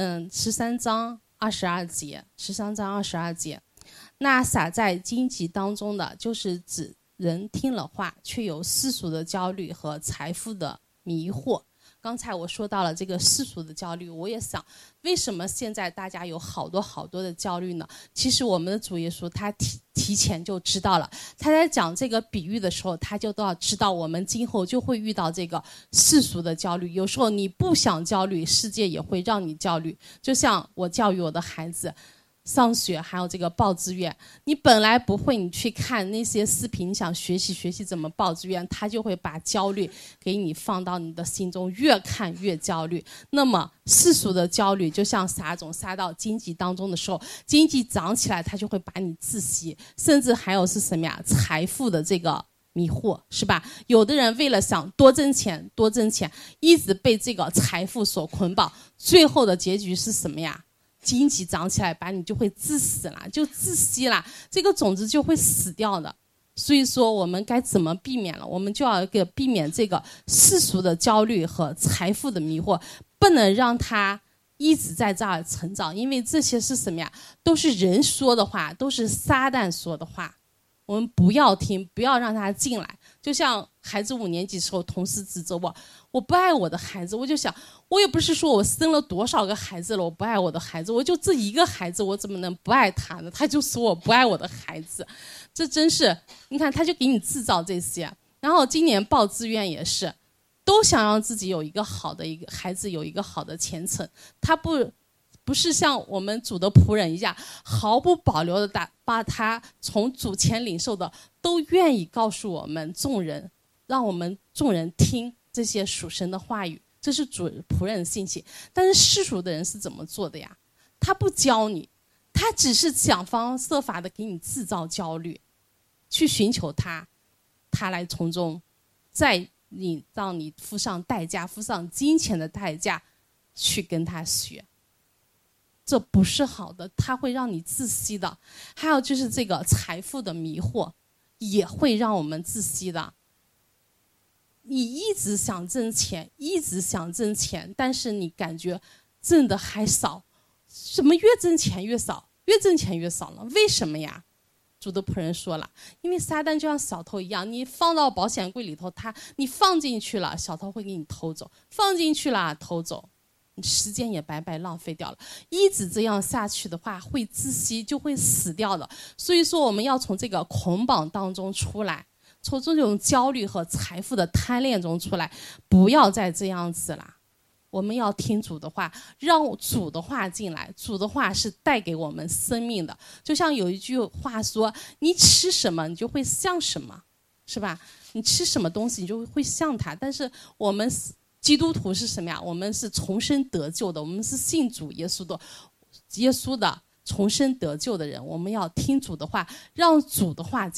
，13章22节，13章22节，那撒在荆棘当中的，就是指人听了话，却有世俗的焦虑和财富的迷惑。刚才我说到了这个世俗的焦虑，我也想，为什么现在大家有好多的焦虑呢？其实我们的主耶稣他提前就知道了，他在讲这个比喻的时候，他就都要知道我们今后就会遇到这个世俗的焦虑。有时候你不想焦虑，世界也会让你焦虑。就像我教育我的孩子上学，还有这个报志愿，你本来不会，你去看那些视频，你想学习怎么报志愿，他就会把焦虑给你放到你的心中，越看越焦虑。那么世俗的焦虑就像撒种撒到荆棘当中的时候，荆棘长起来，它就会把你窒息，甚至还有是什么呀？财富的这个迷惑，是吧？有的人为了想多挣钱，一直被这个财富所捆绑，最后的结局是什么呀？荆棘长起来把你就会致死了，就窒息了，这个种子就会死掉的。所以说我们该怎么避免了？我们就要避免这个世俗的焦虑和财富的迷惑，不能让它一直在这儿成长，因为这些是什么呀？都是人说的话，都是撒旦说的话，我们不要听，不要让他进来。就像孩子5年级时候，同事指责我不爱我的孩子，我就想，我也不是说我生了多少个孩子了，我不爱我的孩子，我就这一个孩子，我怎么能不爱他呢？他就说我不爱我的孩子，这真是，你看他就给你制造这些。然后今年报志愿也是，都想让自己有一个好的孩子，有一个好的前程，他不是像我们主的仆人一样毫不保留的把他从主前领受的都愿意告诉我们众人，让我们众人听这些属神的话语，这是主仆人的性情。但是世俗的人是怎么做的呀？他不教你，他只是想方设法的给你制造焦虑，去寻求他来从中让你付上代价，付上金钱的代价去跟他学，这不是好的，它会让你窒息的。还有就是这个财富的迷惑也会让我们窒息的。你一直想挣钱，但是你感觉挣的还少，怎么越挣钱越少呢？为什么呀？主的仆人说了，因为撒旦就像小偷一样，你放到保险柜里头，你放进去了，小偷会给你偷走，放进去了偷走，你时间也白白浪费掉了。一直这样下去的话，会窒息，就会死掉的。所以说我们要从这个捆绑当中出来，从这种焦虑和财富的贪恋中出来，不要再这样子啦。我们要听主的话，让主的话进来，主的话是带给我们生命的。就像有一句话说，你吃什么你就会像什么，是吧？你吃什么东西你就会像它。但是我们基督徒是什么呀？我们是重生得救的，我们是信主耶稣的重生得救的人。我们要听主的话，让主的话进来，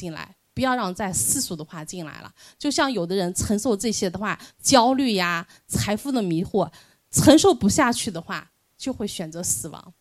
不要让在世俗的话进来了。就像有的人承受这些的话，焦虑呀、财富的迷惑，承受不下去的话，就会选择死亡，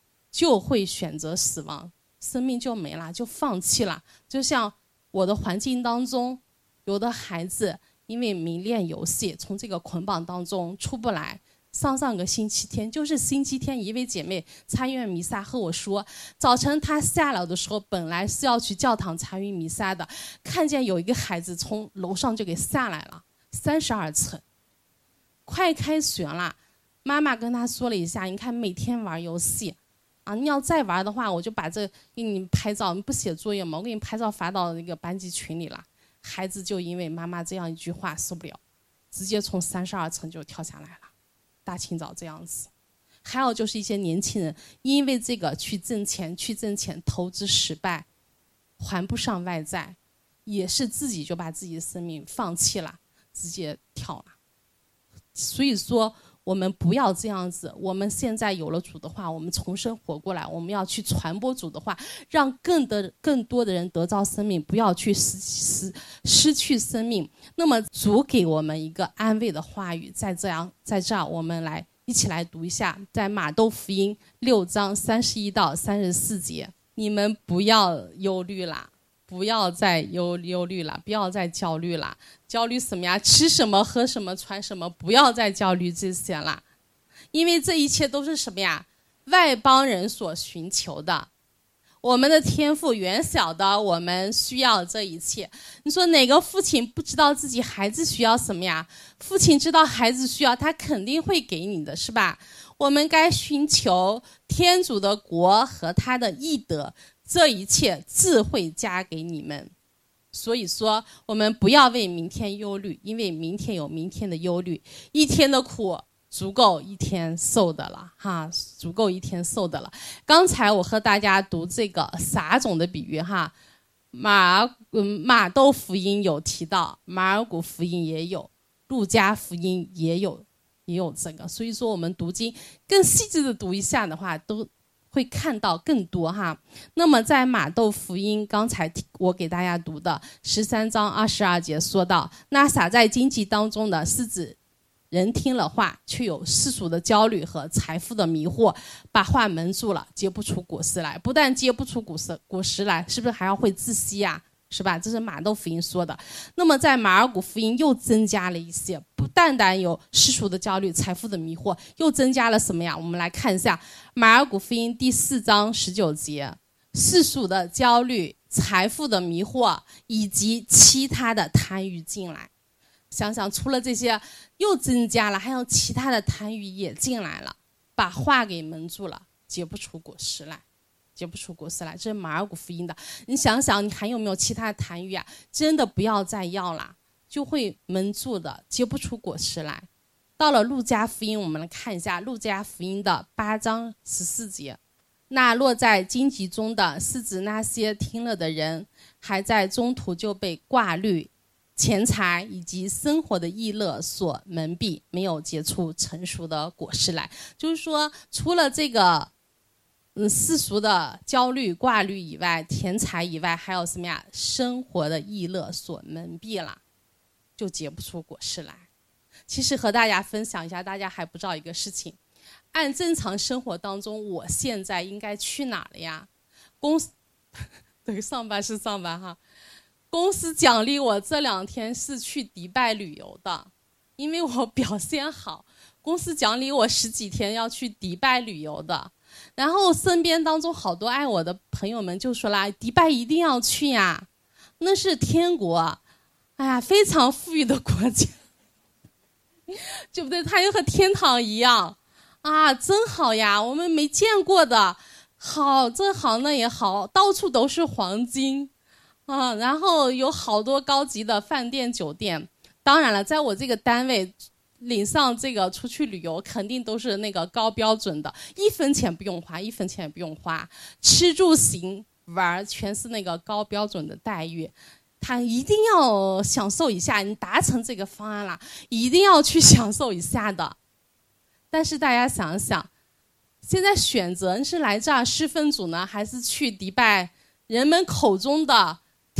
生命就没了，就放弃了。就像我的环境当中，有的孩子因为迷恋游戏，从这个捆绑当中出不来。上个星期天，就是星期天，一位姐妹参与弥撒和我说，早晨她下楼的时候，本来是要去教堂参与弥撒的，看见有一个孩子从楼上就给下来了，32层，快开学了，妈妈跟她说了一下，你看每天玩游戏啊，你要再玩的话，我就把这给你拍照，你不写作业吗？我给你拍照发到那个班级群里了。孩子就因为妈妈这样一句话受不了，直接从32层就跳下来了。大清早这样子。还有就是一些年轻人因为这个去挣钱，投资失败，还不上外债，也是自己就把自己的生命放弃了，直接跳了。所以说我们不要这样子，我们现在有了主的话，我们重生活过来，我们要去传播主的话，让更多的人得到生命，不要去失去生命。那么主给我们一个安慰的话语，在这儿我们一起来读一下，在马窦福音6章31到34节，你们不要忧虑啦，不要再忧虑了，不要再焦虑了。焦虑什么呀？吃什么喝什么穿什么，不要再焦虑这些了。因为这一切都是什么呀？外邦人所寻求的。我们的天父远晓得我们需要这一切。你说哪个父亲不知道自己孩子需要什么呀？父亲知道孩子需要，他肯定会给你的，是吧？我们该寻求天主的国和他的义德，这一切自会加给你们。所以说我们不要为明天忧虑，因为明天有明天的忧虑，一天的苦足够一天受的了哈，足够一天受的了。刚才我和大家读这个撒种的比喻哈，马窦福音有提到，马尔谷福音也有，路加福音也有这个。所以说我们读经更细致的读一下的话，都会看到更多哈。那么在马窦福音刚才我给大家读的13章22节说到，那撒在荆棘当中的是指人听了话，却有世俗的焦虑和财富的迷惑，把话蒙住了，结不出果实来。不但结不出果实来，是不是还要会窒息呀？是吧？这是马窦福音说的。那么在马尔谷福音又增加了一些，不单有世俗的焦虑、财富的迷惑，又增加了什么呀？我们来看一下马尔谷福音第4章19节，世俗的焦虑、财富的迷惑以及其他的贪欲进来。想想除了这些又增加了，还有其他的贪欲也进来了，把话给蒙住了，结不出果实来。这是马尔谷福音的。你想想你还有没有其他的贪欲啊？真的不要再要了，就会蒙住的，结不出果实来。到了路加福音，我们来看一下路加福音的8章14节，那落在荆棘中的是指那些听了的人还在中途就被挂虑、钱财以及生活的逸乐所蒙蔽，没有结出成熟的果实来。就是说除了这个世俗的焦虑挂虑以外，钱财以外，还有什么呀？生活的逸乐所蒙蔽了，就结不出果实来。其实和大家分享一下，大家还不知道一个事情，按正常生活当中，我现在应该去哪了呀？公司对，上班是上班哈。公司奖励我这2天是去迪拜旅游的，因为我表现好，公司奖励我10几天要去迪拜旅游的。然后身边当中好多爱我的朋友们就说啦，迪拜一定要去呀，那是天国，哎呀，非常富裕的国家，对不对？它又和天堂一样啊，真好呀，我们没见过的，好这好那也好，到处都是黄金啊，然后有好多高级的饭店酒店。当然了，在我这个单位领上这个出去旅游肯定都是那个高标准的，1分钱不用花，1分钱也不用花，吃住行玩全是那个高标准的待遇。他一定要享受一下，你达成这个方案了，一定要去享受一下的。但是大家想想，现在选择是来这儿侍奉主呢，还是去迪拜人们口中的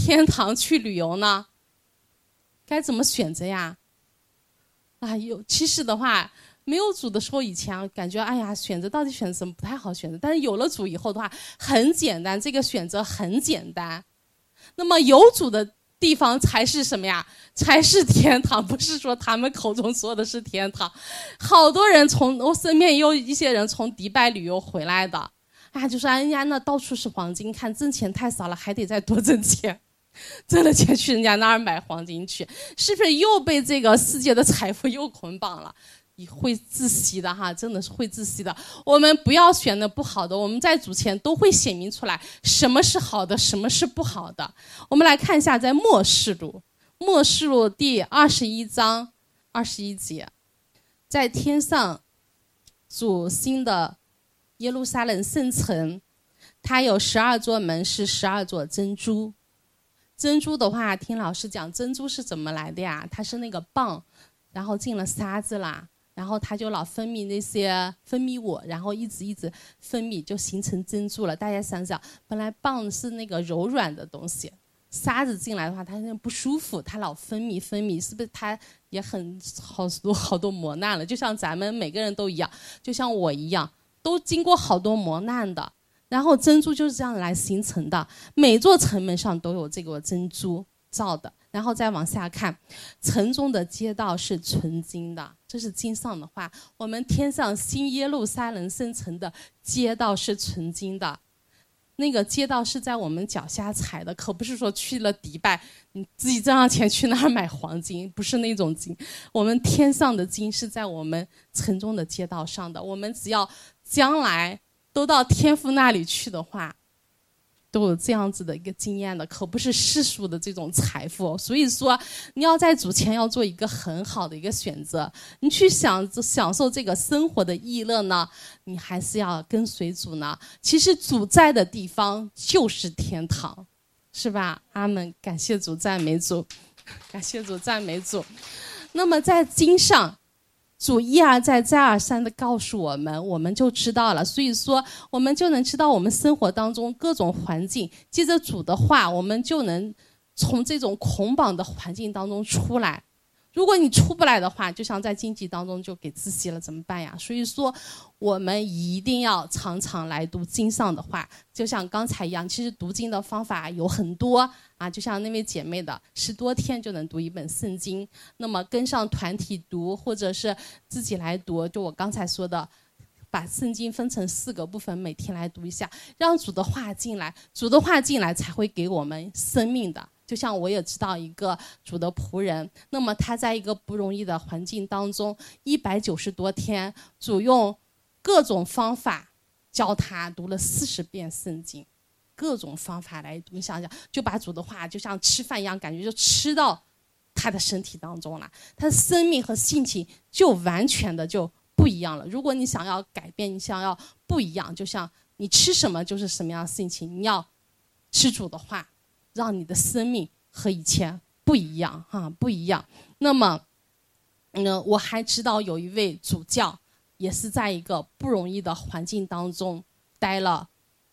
天堂去旅游呢？该怎么选择呀？其实的话，没有主的时候，以前感觉选择到底选择什么不太好选择，但是有了主以后的话，很简单，这个选择很简单。那么有主的地方才是什么呀？才是天堂，不是说他们口中说的是天堂。好多人我身边也有一些人从迪拜旅游回来的，就说人家那到处是黄金，看挣钱太少了，还得再多挣钱。挣了钱去人家那儿买黄金去，是不是又被这个世界的财富又捆绑了？你会窒息的哈，真的是会窒息的。我们不要选的不好的，我们在主前都会显明出来什么是好的，什么是不好的。我们来看一下，在默示录第21章21节，在天上主新的耶路撒冷圣城，它有12座门，是12座珍珠。珍珠的话，听老师讲，珍珠是怎么来的呀？它是那个蚌，然后进了沙子啦，然后它就老分泌那些分泌物，然后一直分泌，就形成珍珠了。大家想想，本来蚌是那个柔软的东西，沙子进来的话，它那不舒服，它老分泌，是不是它也很好多磨难了？就像咱们每个人都一样，就像我一样，都经过好多磨难的。然后珍珠就是这样来形成的，每座城门上都有这个珍珠造的。然后再往下看，城中的街道是纯金的，这是经上的话。我们天上新耶路撒冷圣城的街道是纯金的，那个街道是在我们脚下踩的，可不是说去了迪拜你自己挣上钱去那儿买黄金，不是那种金。我们天上的金是在我们城中的街道上的，我们只要将来都到天父那里去的话，都有这样子的一个经验的，可不是世俗的这种财富。所以说你要在主前要做一个很好的一个选择，你去享受这个生活的意乐呢，你还是要跟随主呢。其实主在的地方就是天堂，是吧？阿们，感谢主，赞美主，感谢主，赞美主。那么在经上主一而再再而三的告诉我们，我们就知道了。所以说我们就能知道我们生活当中各种环境，借着主的话，我们就能从这种捆绑的环境当中出来。如果你出不来的话，就像在经济当中就给窒息了，怎么办呀？所以说我们一定要常常来读经上的话，就像刚才一样，其实读经的方法有很多啊，就像那位姐妹的10多天就能读一本圣经，那么跟上团体读或者是自己来读，就我刚才说的，把圣经分成4个部分，每天来读一下，让主的话进来，主的话进来才会给我们生命的。就像我也知道一个主的仆人，那么他在一个不容易的环境当中190多天，主用各种方法教他读了40遍圣经，各种方法来读，你想想，就把主的话就像吃饭一样，感觉就吃到他的身体当中了，他的生命和性情就完全的就不一样了。如果你想要改变，你想要不一样，就像你吃什么就是什么样的性情，你要吃主的话，让你的生命和以前不一样不一样。那么我还知道有一位主教也是在一个不容易的环境当中待了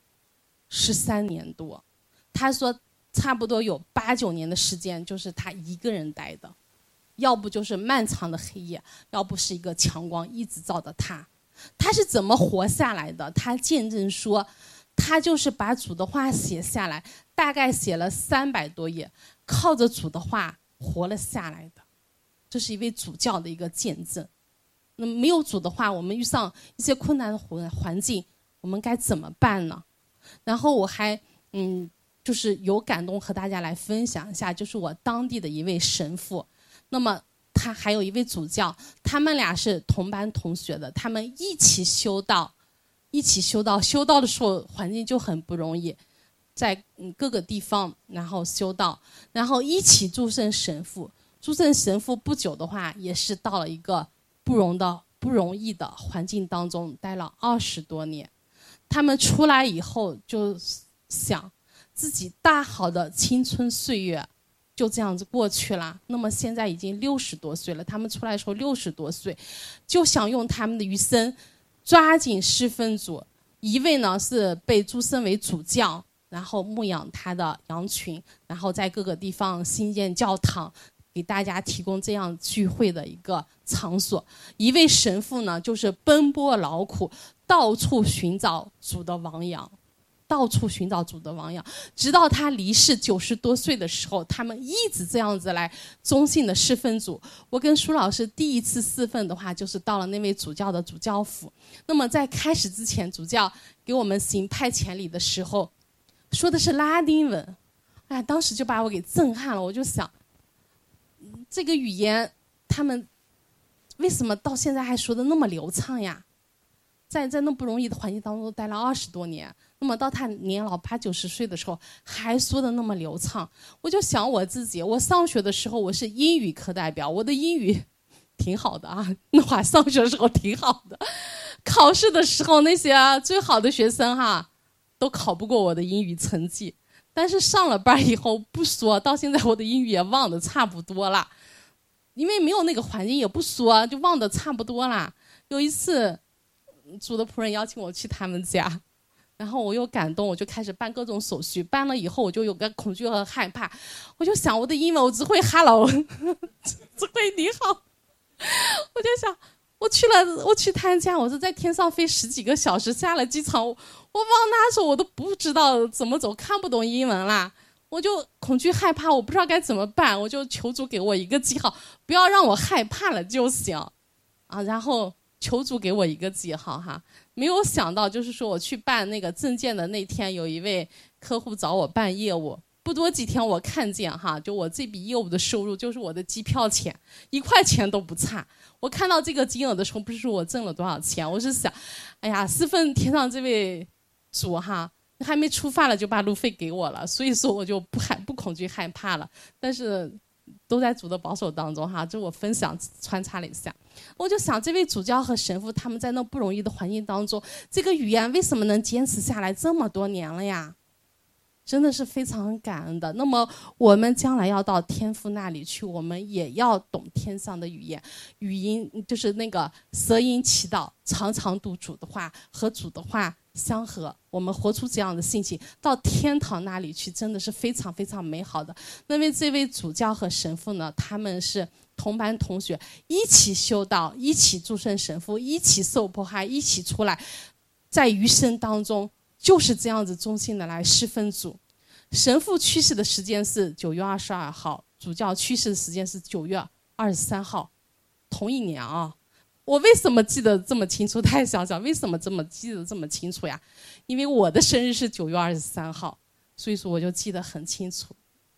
13年多，他说差不多有8、9年的时间就是他一个人待的，要不就是漫长的黑夜，要不是一个强光一直照着他。他是怎么活下来的？他见证说他就是把主的话写下来，大概写了300多页，靠着主的话活了下来的。这是一位主教的一个见证。那么没有主的话，我们遇上一些困难的环境，我们该怎么办呢？然后我还就是有感动和大家来分享一下，就是我当地的一位神父，那么他还有一位主教，他们俩是同班同学的，他们一起修道的时候环境就很不容易，在各个地方然后修道，然后一起祝圣神父不久的话也是到了一个不容易的环境当中待了20多年。他们出来以后就想自己大好的青春岁月就这样子过去了，那么现在已经60多岁了，他们出来的时候60多岁，就想用他们的余生抓紧侍奉主。一位呢是被祝升为主教， 然后牧养他的羊群，然后在各个地方兴建教堂，给大家提供这样聚会的一个场所。一位神父呢，就是奔波劳苦，到处寻找主的亡羊，到处寻找主的亡羊，直到他离世90多岁的时候，他们一直这样子来忠信的侍奉主。我跟舒老师第一次侍奉的话，就是到了那位主教的主教府。那么在开始之前，主教给我们行派遣礼的时候，说的是拉丁文，哎，当时就把我给震撼了。我就想，这个语言他们为什么到现在还说的那么流畅呀？在那不容易的环境当中待了20多年，那么到他年老80、90岁的时候还说的那么流畅。我就想我自己，我上学的时候我是英语课代表，我的英语挺好的啊，那会儿上学的时候挺好的，考试的时候那些最好的学生都考不过我的英语成绩。但是上了班以后不说，到现在我的英语也忘得差不多了，因为没有那个环境也不说，就忘得差不多了。有一次主的仆人邀请我去他们家，然后我又感动，我就开始办各种手续。办了以后我就有个恐惧和害怕，我就想我的英文我只会 hello 只会你好。我就想我去他家，我是在天上飞10几个小时，下了机场我往哪走我都不知道怎么走，看不懂英文啦，我就恐惧害怕，我不知道该怎么办，我就求主给我一个记号，不要让我害怕了就行啊。然后求主给我一个记号没有想到就是说我去办那个证件的那天，有一位客户找我办业务，不多几天我看见就我这笔业务的收入就是我的机票钱，1块钱都不差。我看到这个金额的时候，不是说我挣了多少钱，我是想，哎呀，侍奉天上这位主还没出发了就把路费给我了，所以说我就不恐惧害怕了。但是都在主的保守当中这我分享穿插了一下。我就想这位主教和神父他们在那不容易的环境当中，这个语言为什么能坚持下来这么多年了呀？真的是非常感恩的。那么我们将来要到天父那里去，我们也要懂天上的语言，语音就是那个舌音祈祷，常常读主的话，和主的话相合，我们活出这样的性情，到天堂那里去，真的是非常非常美好的。那么这位主教和神父呢，他们是同班同学，一起修道，一起祝圣神父，一起受迫害，一起出来，在余生当中就是这样子忠心的来侍奉主。神父去世的时间是9月22号，主教去世的时间是9月23号，同一年我为什么记得这么清楚？大家想想，为什么记得这么清楚呀？因为我的生日是9月23号，所以说我就记得很清楚。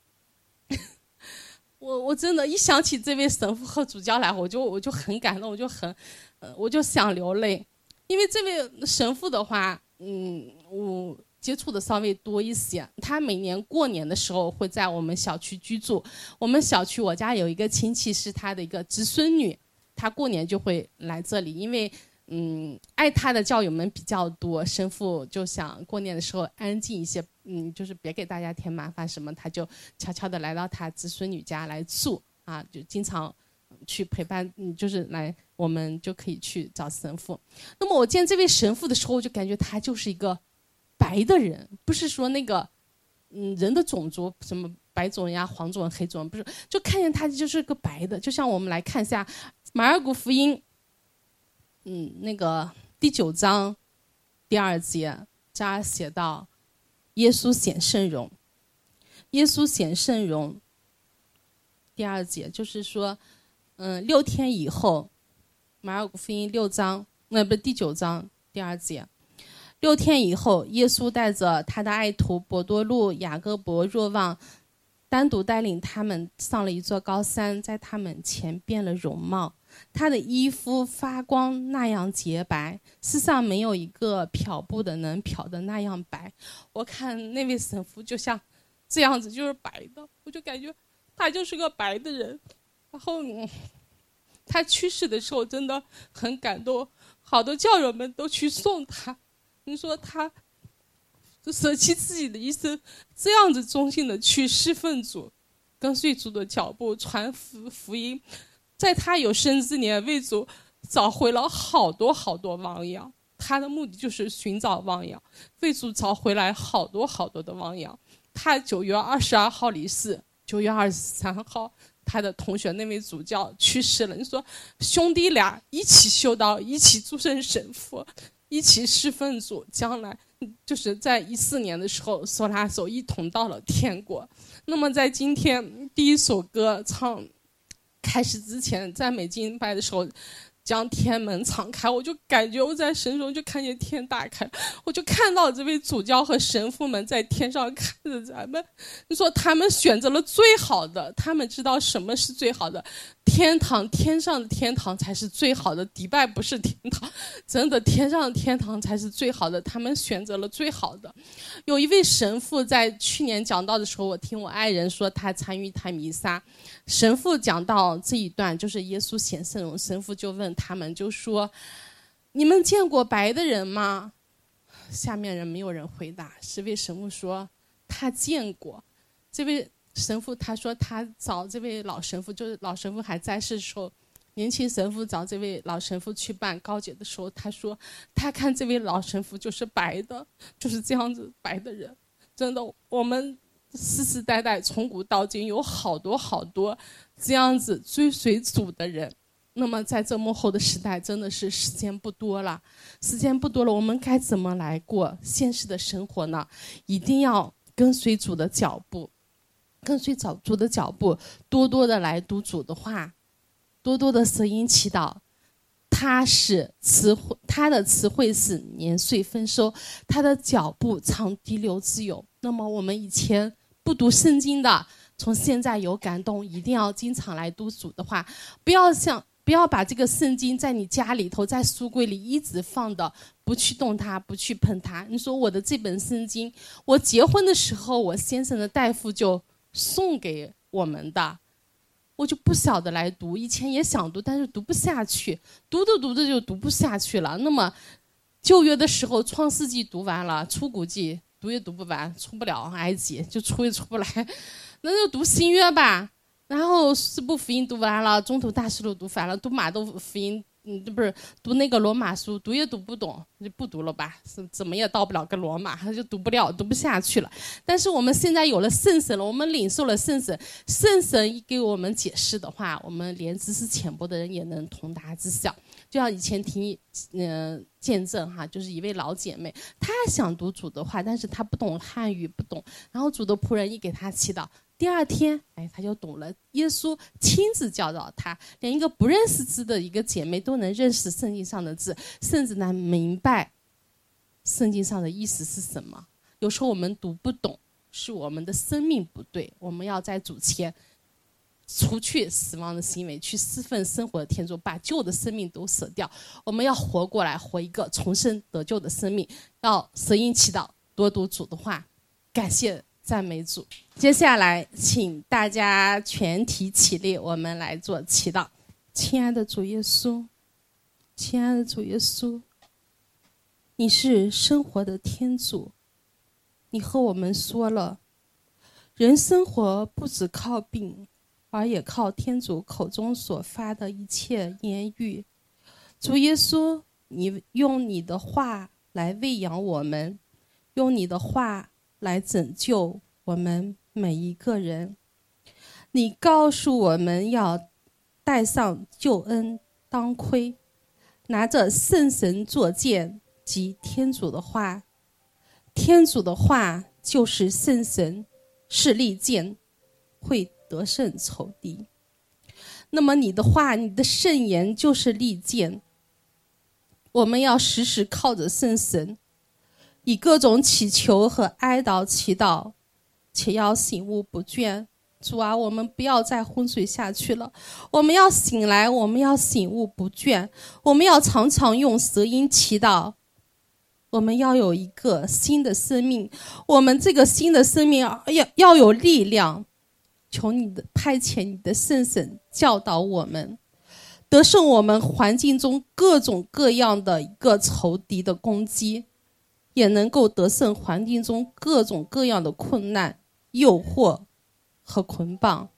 我真的，一想起这位神父和主教来，我就很感动，我就想流泪。因为这位神父的话，我接触的稍微多一些。他每年过年的时候会在我们小区居住。我们小区我家有一个亲戚是他的一个侄孙女，他过年就会来这里，因为爱他的教友们比较多，神父就想过年的时候安静一些，就是别给大家添麻烦什么，他就悄悄的来到他侄孙女家来住就经常去陪伴，就是来我们就可以去找神父。那么我见这位神父的时候，我就感觉他就是一个白的人，不是说那个人的种族什么白种呀、黄种、黑种，不是，就看见他就是个白的。就像我们来看一下马尔谷福音那个第9章第2节，这儿写到耶稣显圣容。耶稣显圣容第2节就是说6天以后，马尔谷福音6章不是第9章第2节，6天以后，耶稣带着他的爱徒伯多禄、雅各伯、若望，单独带领他们上了一座高山，在他们前变了容貌。他的衣服发光那样洁白，世上没有一个漂布的能漂得那样白。我看那位神父就像这样子，就是白的，我就感觉他就是个白的人。然后他去世的时候真的很感动，好多教友们都去送他。你说他就舍弃自己的一生，这样子忠心的去侍奉主，跟随主的脚步，传福音，在他有生之年为主找回了好多好多亡羊。 他的目的就是寻找亡羊，为主找回来好多好多的亡羊。他9月22号离世，9月23号他的同学那位主教去世了。你说兄弟俩一起修道，一起祝圣神父，一起侍奉主，将来就是在14年的时候手拉手一同到了天国。那么在今天第一首歌唱开始之前，赞美敬拜的时候，将天门敞开，我就感觉我在神中就看见天打开，我就看到这位主教和神父们在天上看着咱们。你说他们选择了最好的，他们知道什么是最好的，天堂，天上的天堂才是最好的，迪拜不是天堂，真的天上的天堂才是最好的，他们选择了最好的。有一位神父在去年讲道的时候，我听我爱人说他参与一台弥撒，神父讲到这一段就是耶稣显圣容，神父就问他们，就说你们见过白的人吗？下面人没有人回答，这位神父说他见过。这位神父他说他找这位老神父，就是老神父还在世的时候，年轻神父找这位老神父去办告解的时候，他说他看这位老神父就是白的，就是这样子白的人。真的，我们世世代代从古到今有好多好多这样子追随主的人。那么在这幕后的时代，真的是时间不多了，我们该怎么来过现实的生活呢？一定要跟随主的脚步，多多的来读主的话，多多的舌音祈祷。他的词汇是年岁丰收，他的脚步常滴流之友。那么我们以前不读圣经的，从现在有感动，一定要经常来读主的话，不要把这个圣经在你家里头在书柜里一直放的，不去动它，不去碰它。你说我的这本圣经，我结婚的时候我先生的大夫就送给我们的，我就不晓得来读，以前也想读，但是读不下去，读着就读不下去了。那么旧约的时候创世纪读完了，出谷记读也读不完，出不了埃及就出也出不来，那就读新约吧。然后四部福音读完了，中途大事录读完了，读马窦福音，不是读那个罗马书，读也读不懂，就不读了吧，怎么也到不了个罗马，就读不了，读不下去了。但是我们现在有了圣神了，我们领受了圣神，圣神一给我们解释的话，我们连知识浅薄的人也能通达知晓。就像以前听见证哈，就是一位老姐妹，她想读主的话，但是她不懂汉语，不懂，然后主的仆人一给她祈祷，第二天，她就懂了。耶稣亲自教导她，连一个不认识字的一个姐妹都能认识圣经上的字，甚至能明白圣经上的意思是什么。有时候我们读不懂，是我们的生命不对，我们要在主前除去死亡的行为，去侍奉生活的天主，把旧的生命都舍掉。我们要活过来，活一个重生得救的生命，要舌音祈祷，多读主的话，感谢赞美主。接下来请大家全体起立，我们来做祈祷。亲爱的主耶稣，亲爱的主耶稣，你是生活的天主，你和我们说了，人生活不只靠病，而也靠天主口中所发的一切言语。主耶稣，你用你的话来喂养我们，用你的话来拯救我们每一个人。你告诉我们要带上救恩当盔，拿着圣神作剑及天主的话。天主的话就是圣神，是利剑，会得胜仇敌。那么你的话，你的圣言就是利剑，我们要时时靠着圣神，以各种祈求和哀悼祈祷，且要醒悟不倦。主啊，我们不要再昏睡下去了，我们要醒来，我们要醒悟不倦，我们要常常用舌音祈祷，我们要有一个新的生命，我们这个新的生命要有力量。求你的派遣你的圣神教导我们，得胜我们环境中各种各样的一个仇敌的攻击，也能够得胜环境中各种各样的困难、诱惑和捆绑。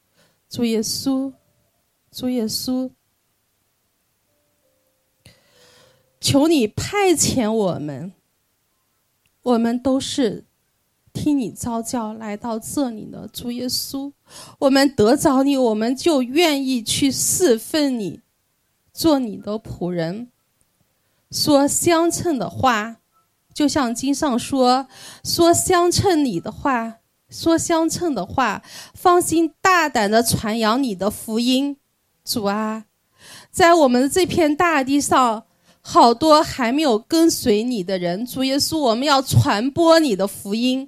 主耶稣，主耶稣， 求你派遣我们，我们都是听你召叫来到这里的主耶稣，我们得着你，我们就愿意去侍奉你，做你的仆人，说相称的话，就像经上说相称你的话，说相称的话，放心大胆地传扬你的福音。主啊，在我们这片大地上，好多还没有跟随你的人，主耶稣，我们要传播你的福音，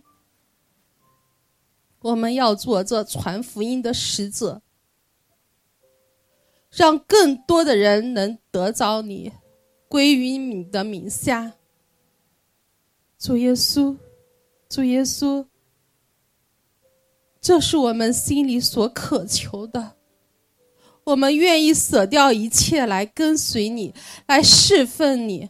我们要做这传福音的使者，让更多的人能得着你，归于你的名下。主耶稣，主耶稣，这是我们心里所渴求的，我们愿意舍掉一切来跟随你，来侍奉你。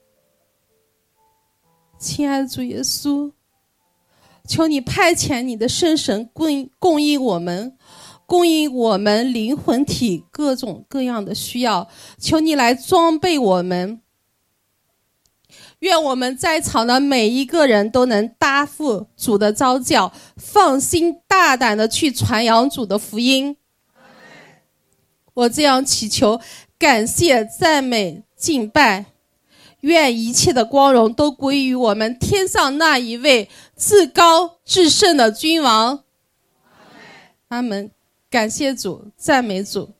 亲爱的主耶稣，求你派遣你的圣神供应我们灵魂体各种各样的需要，求你来装备我们。愿我们在场的每一个人都能答复主的召叫，放心大胆的去传扬主的福音。我这样祈求，感谢、赞美、敬拜，愿一切的光荣都归于我们天上那一位至高至圣的君王。阿们。感谢主，赞美主。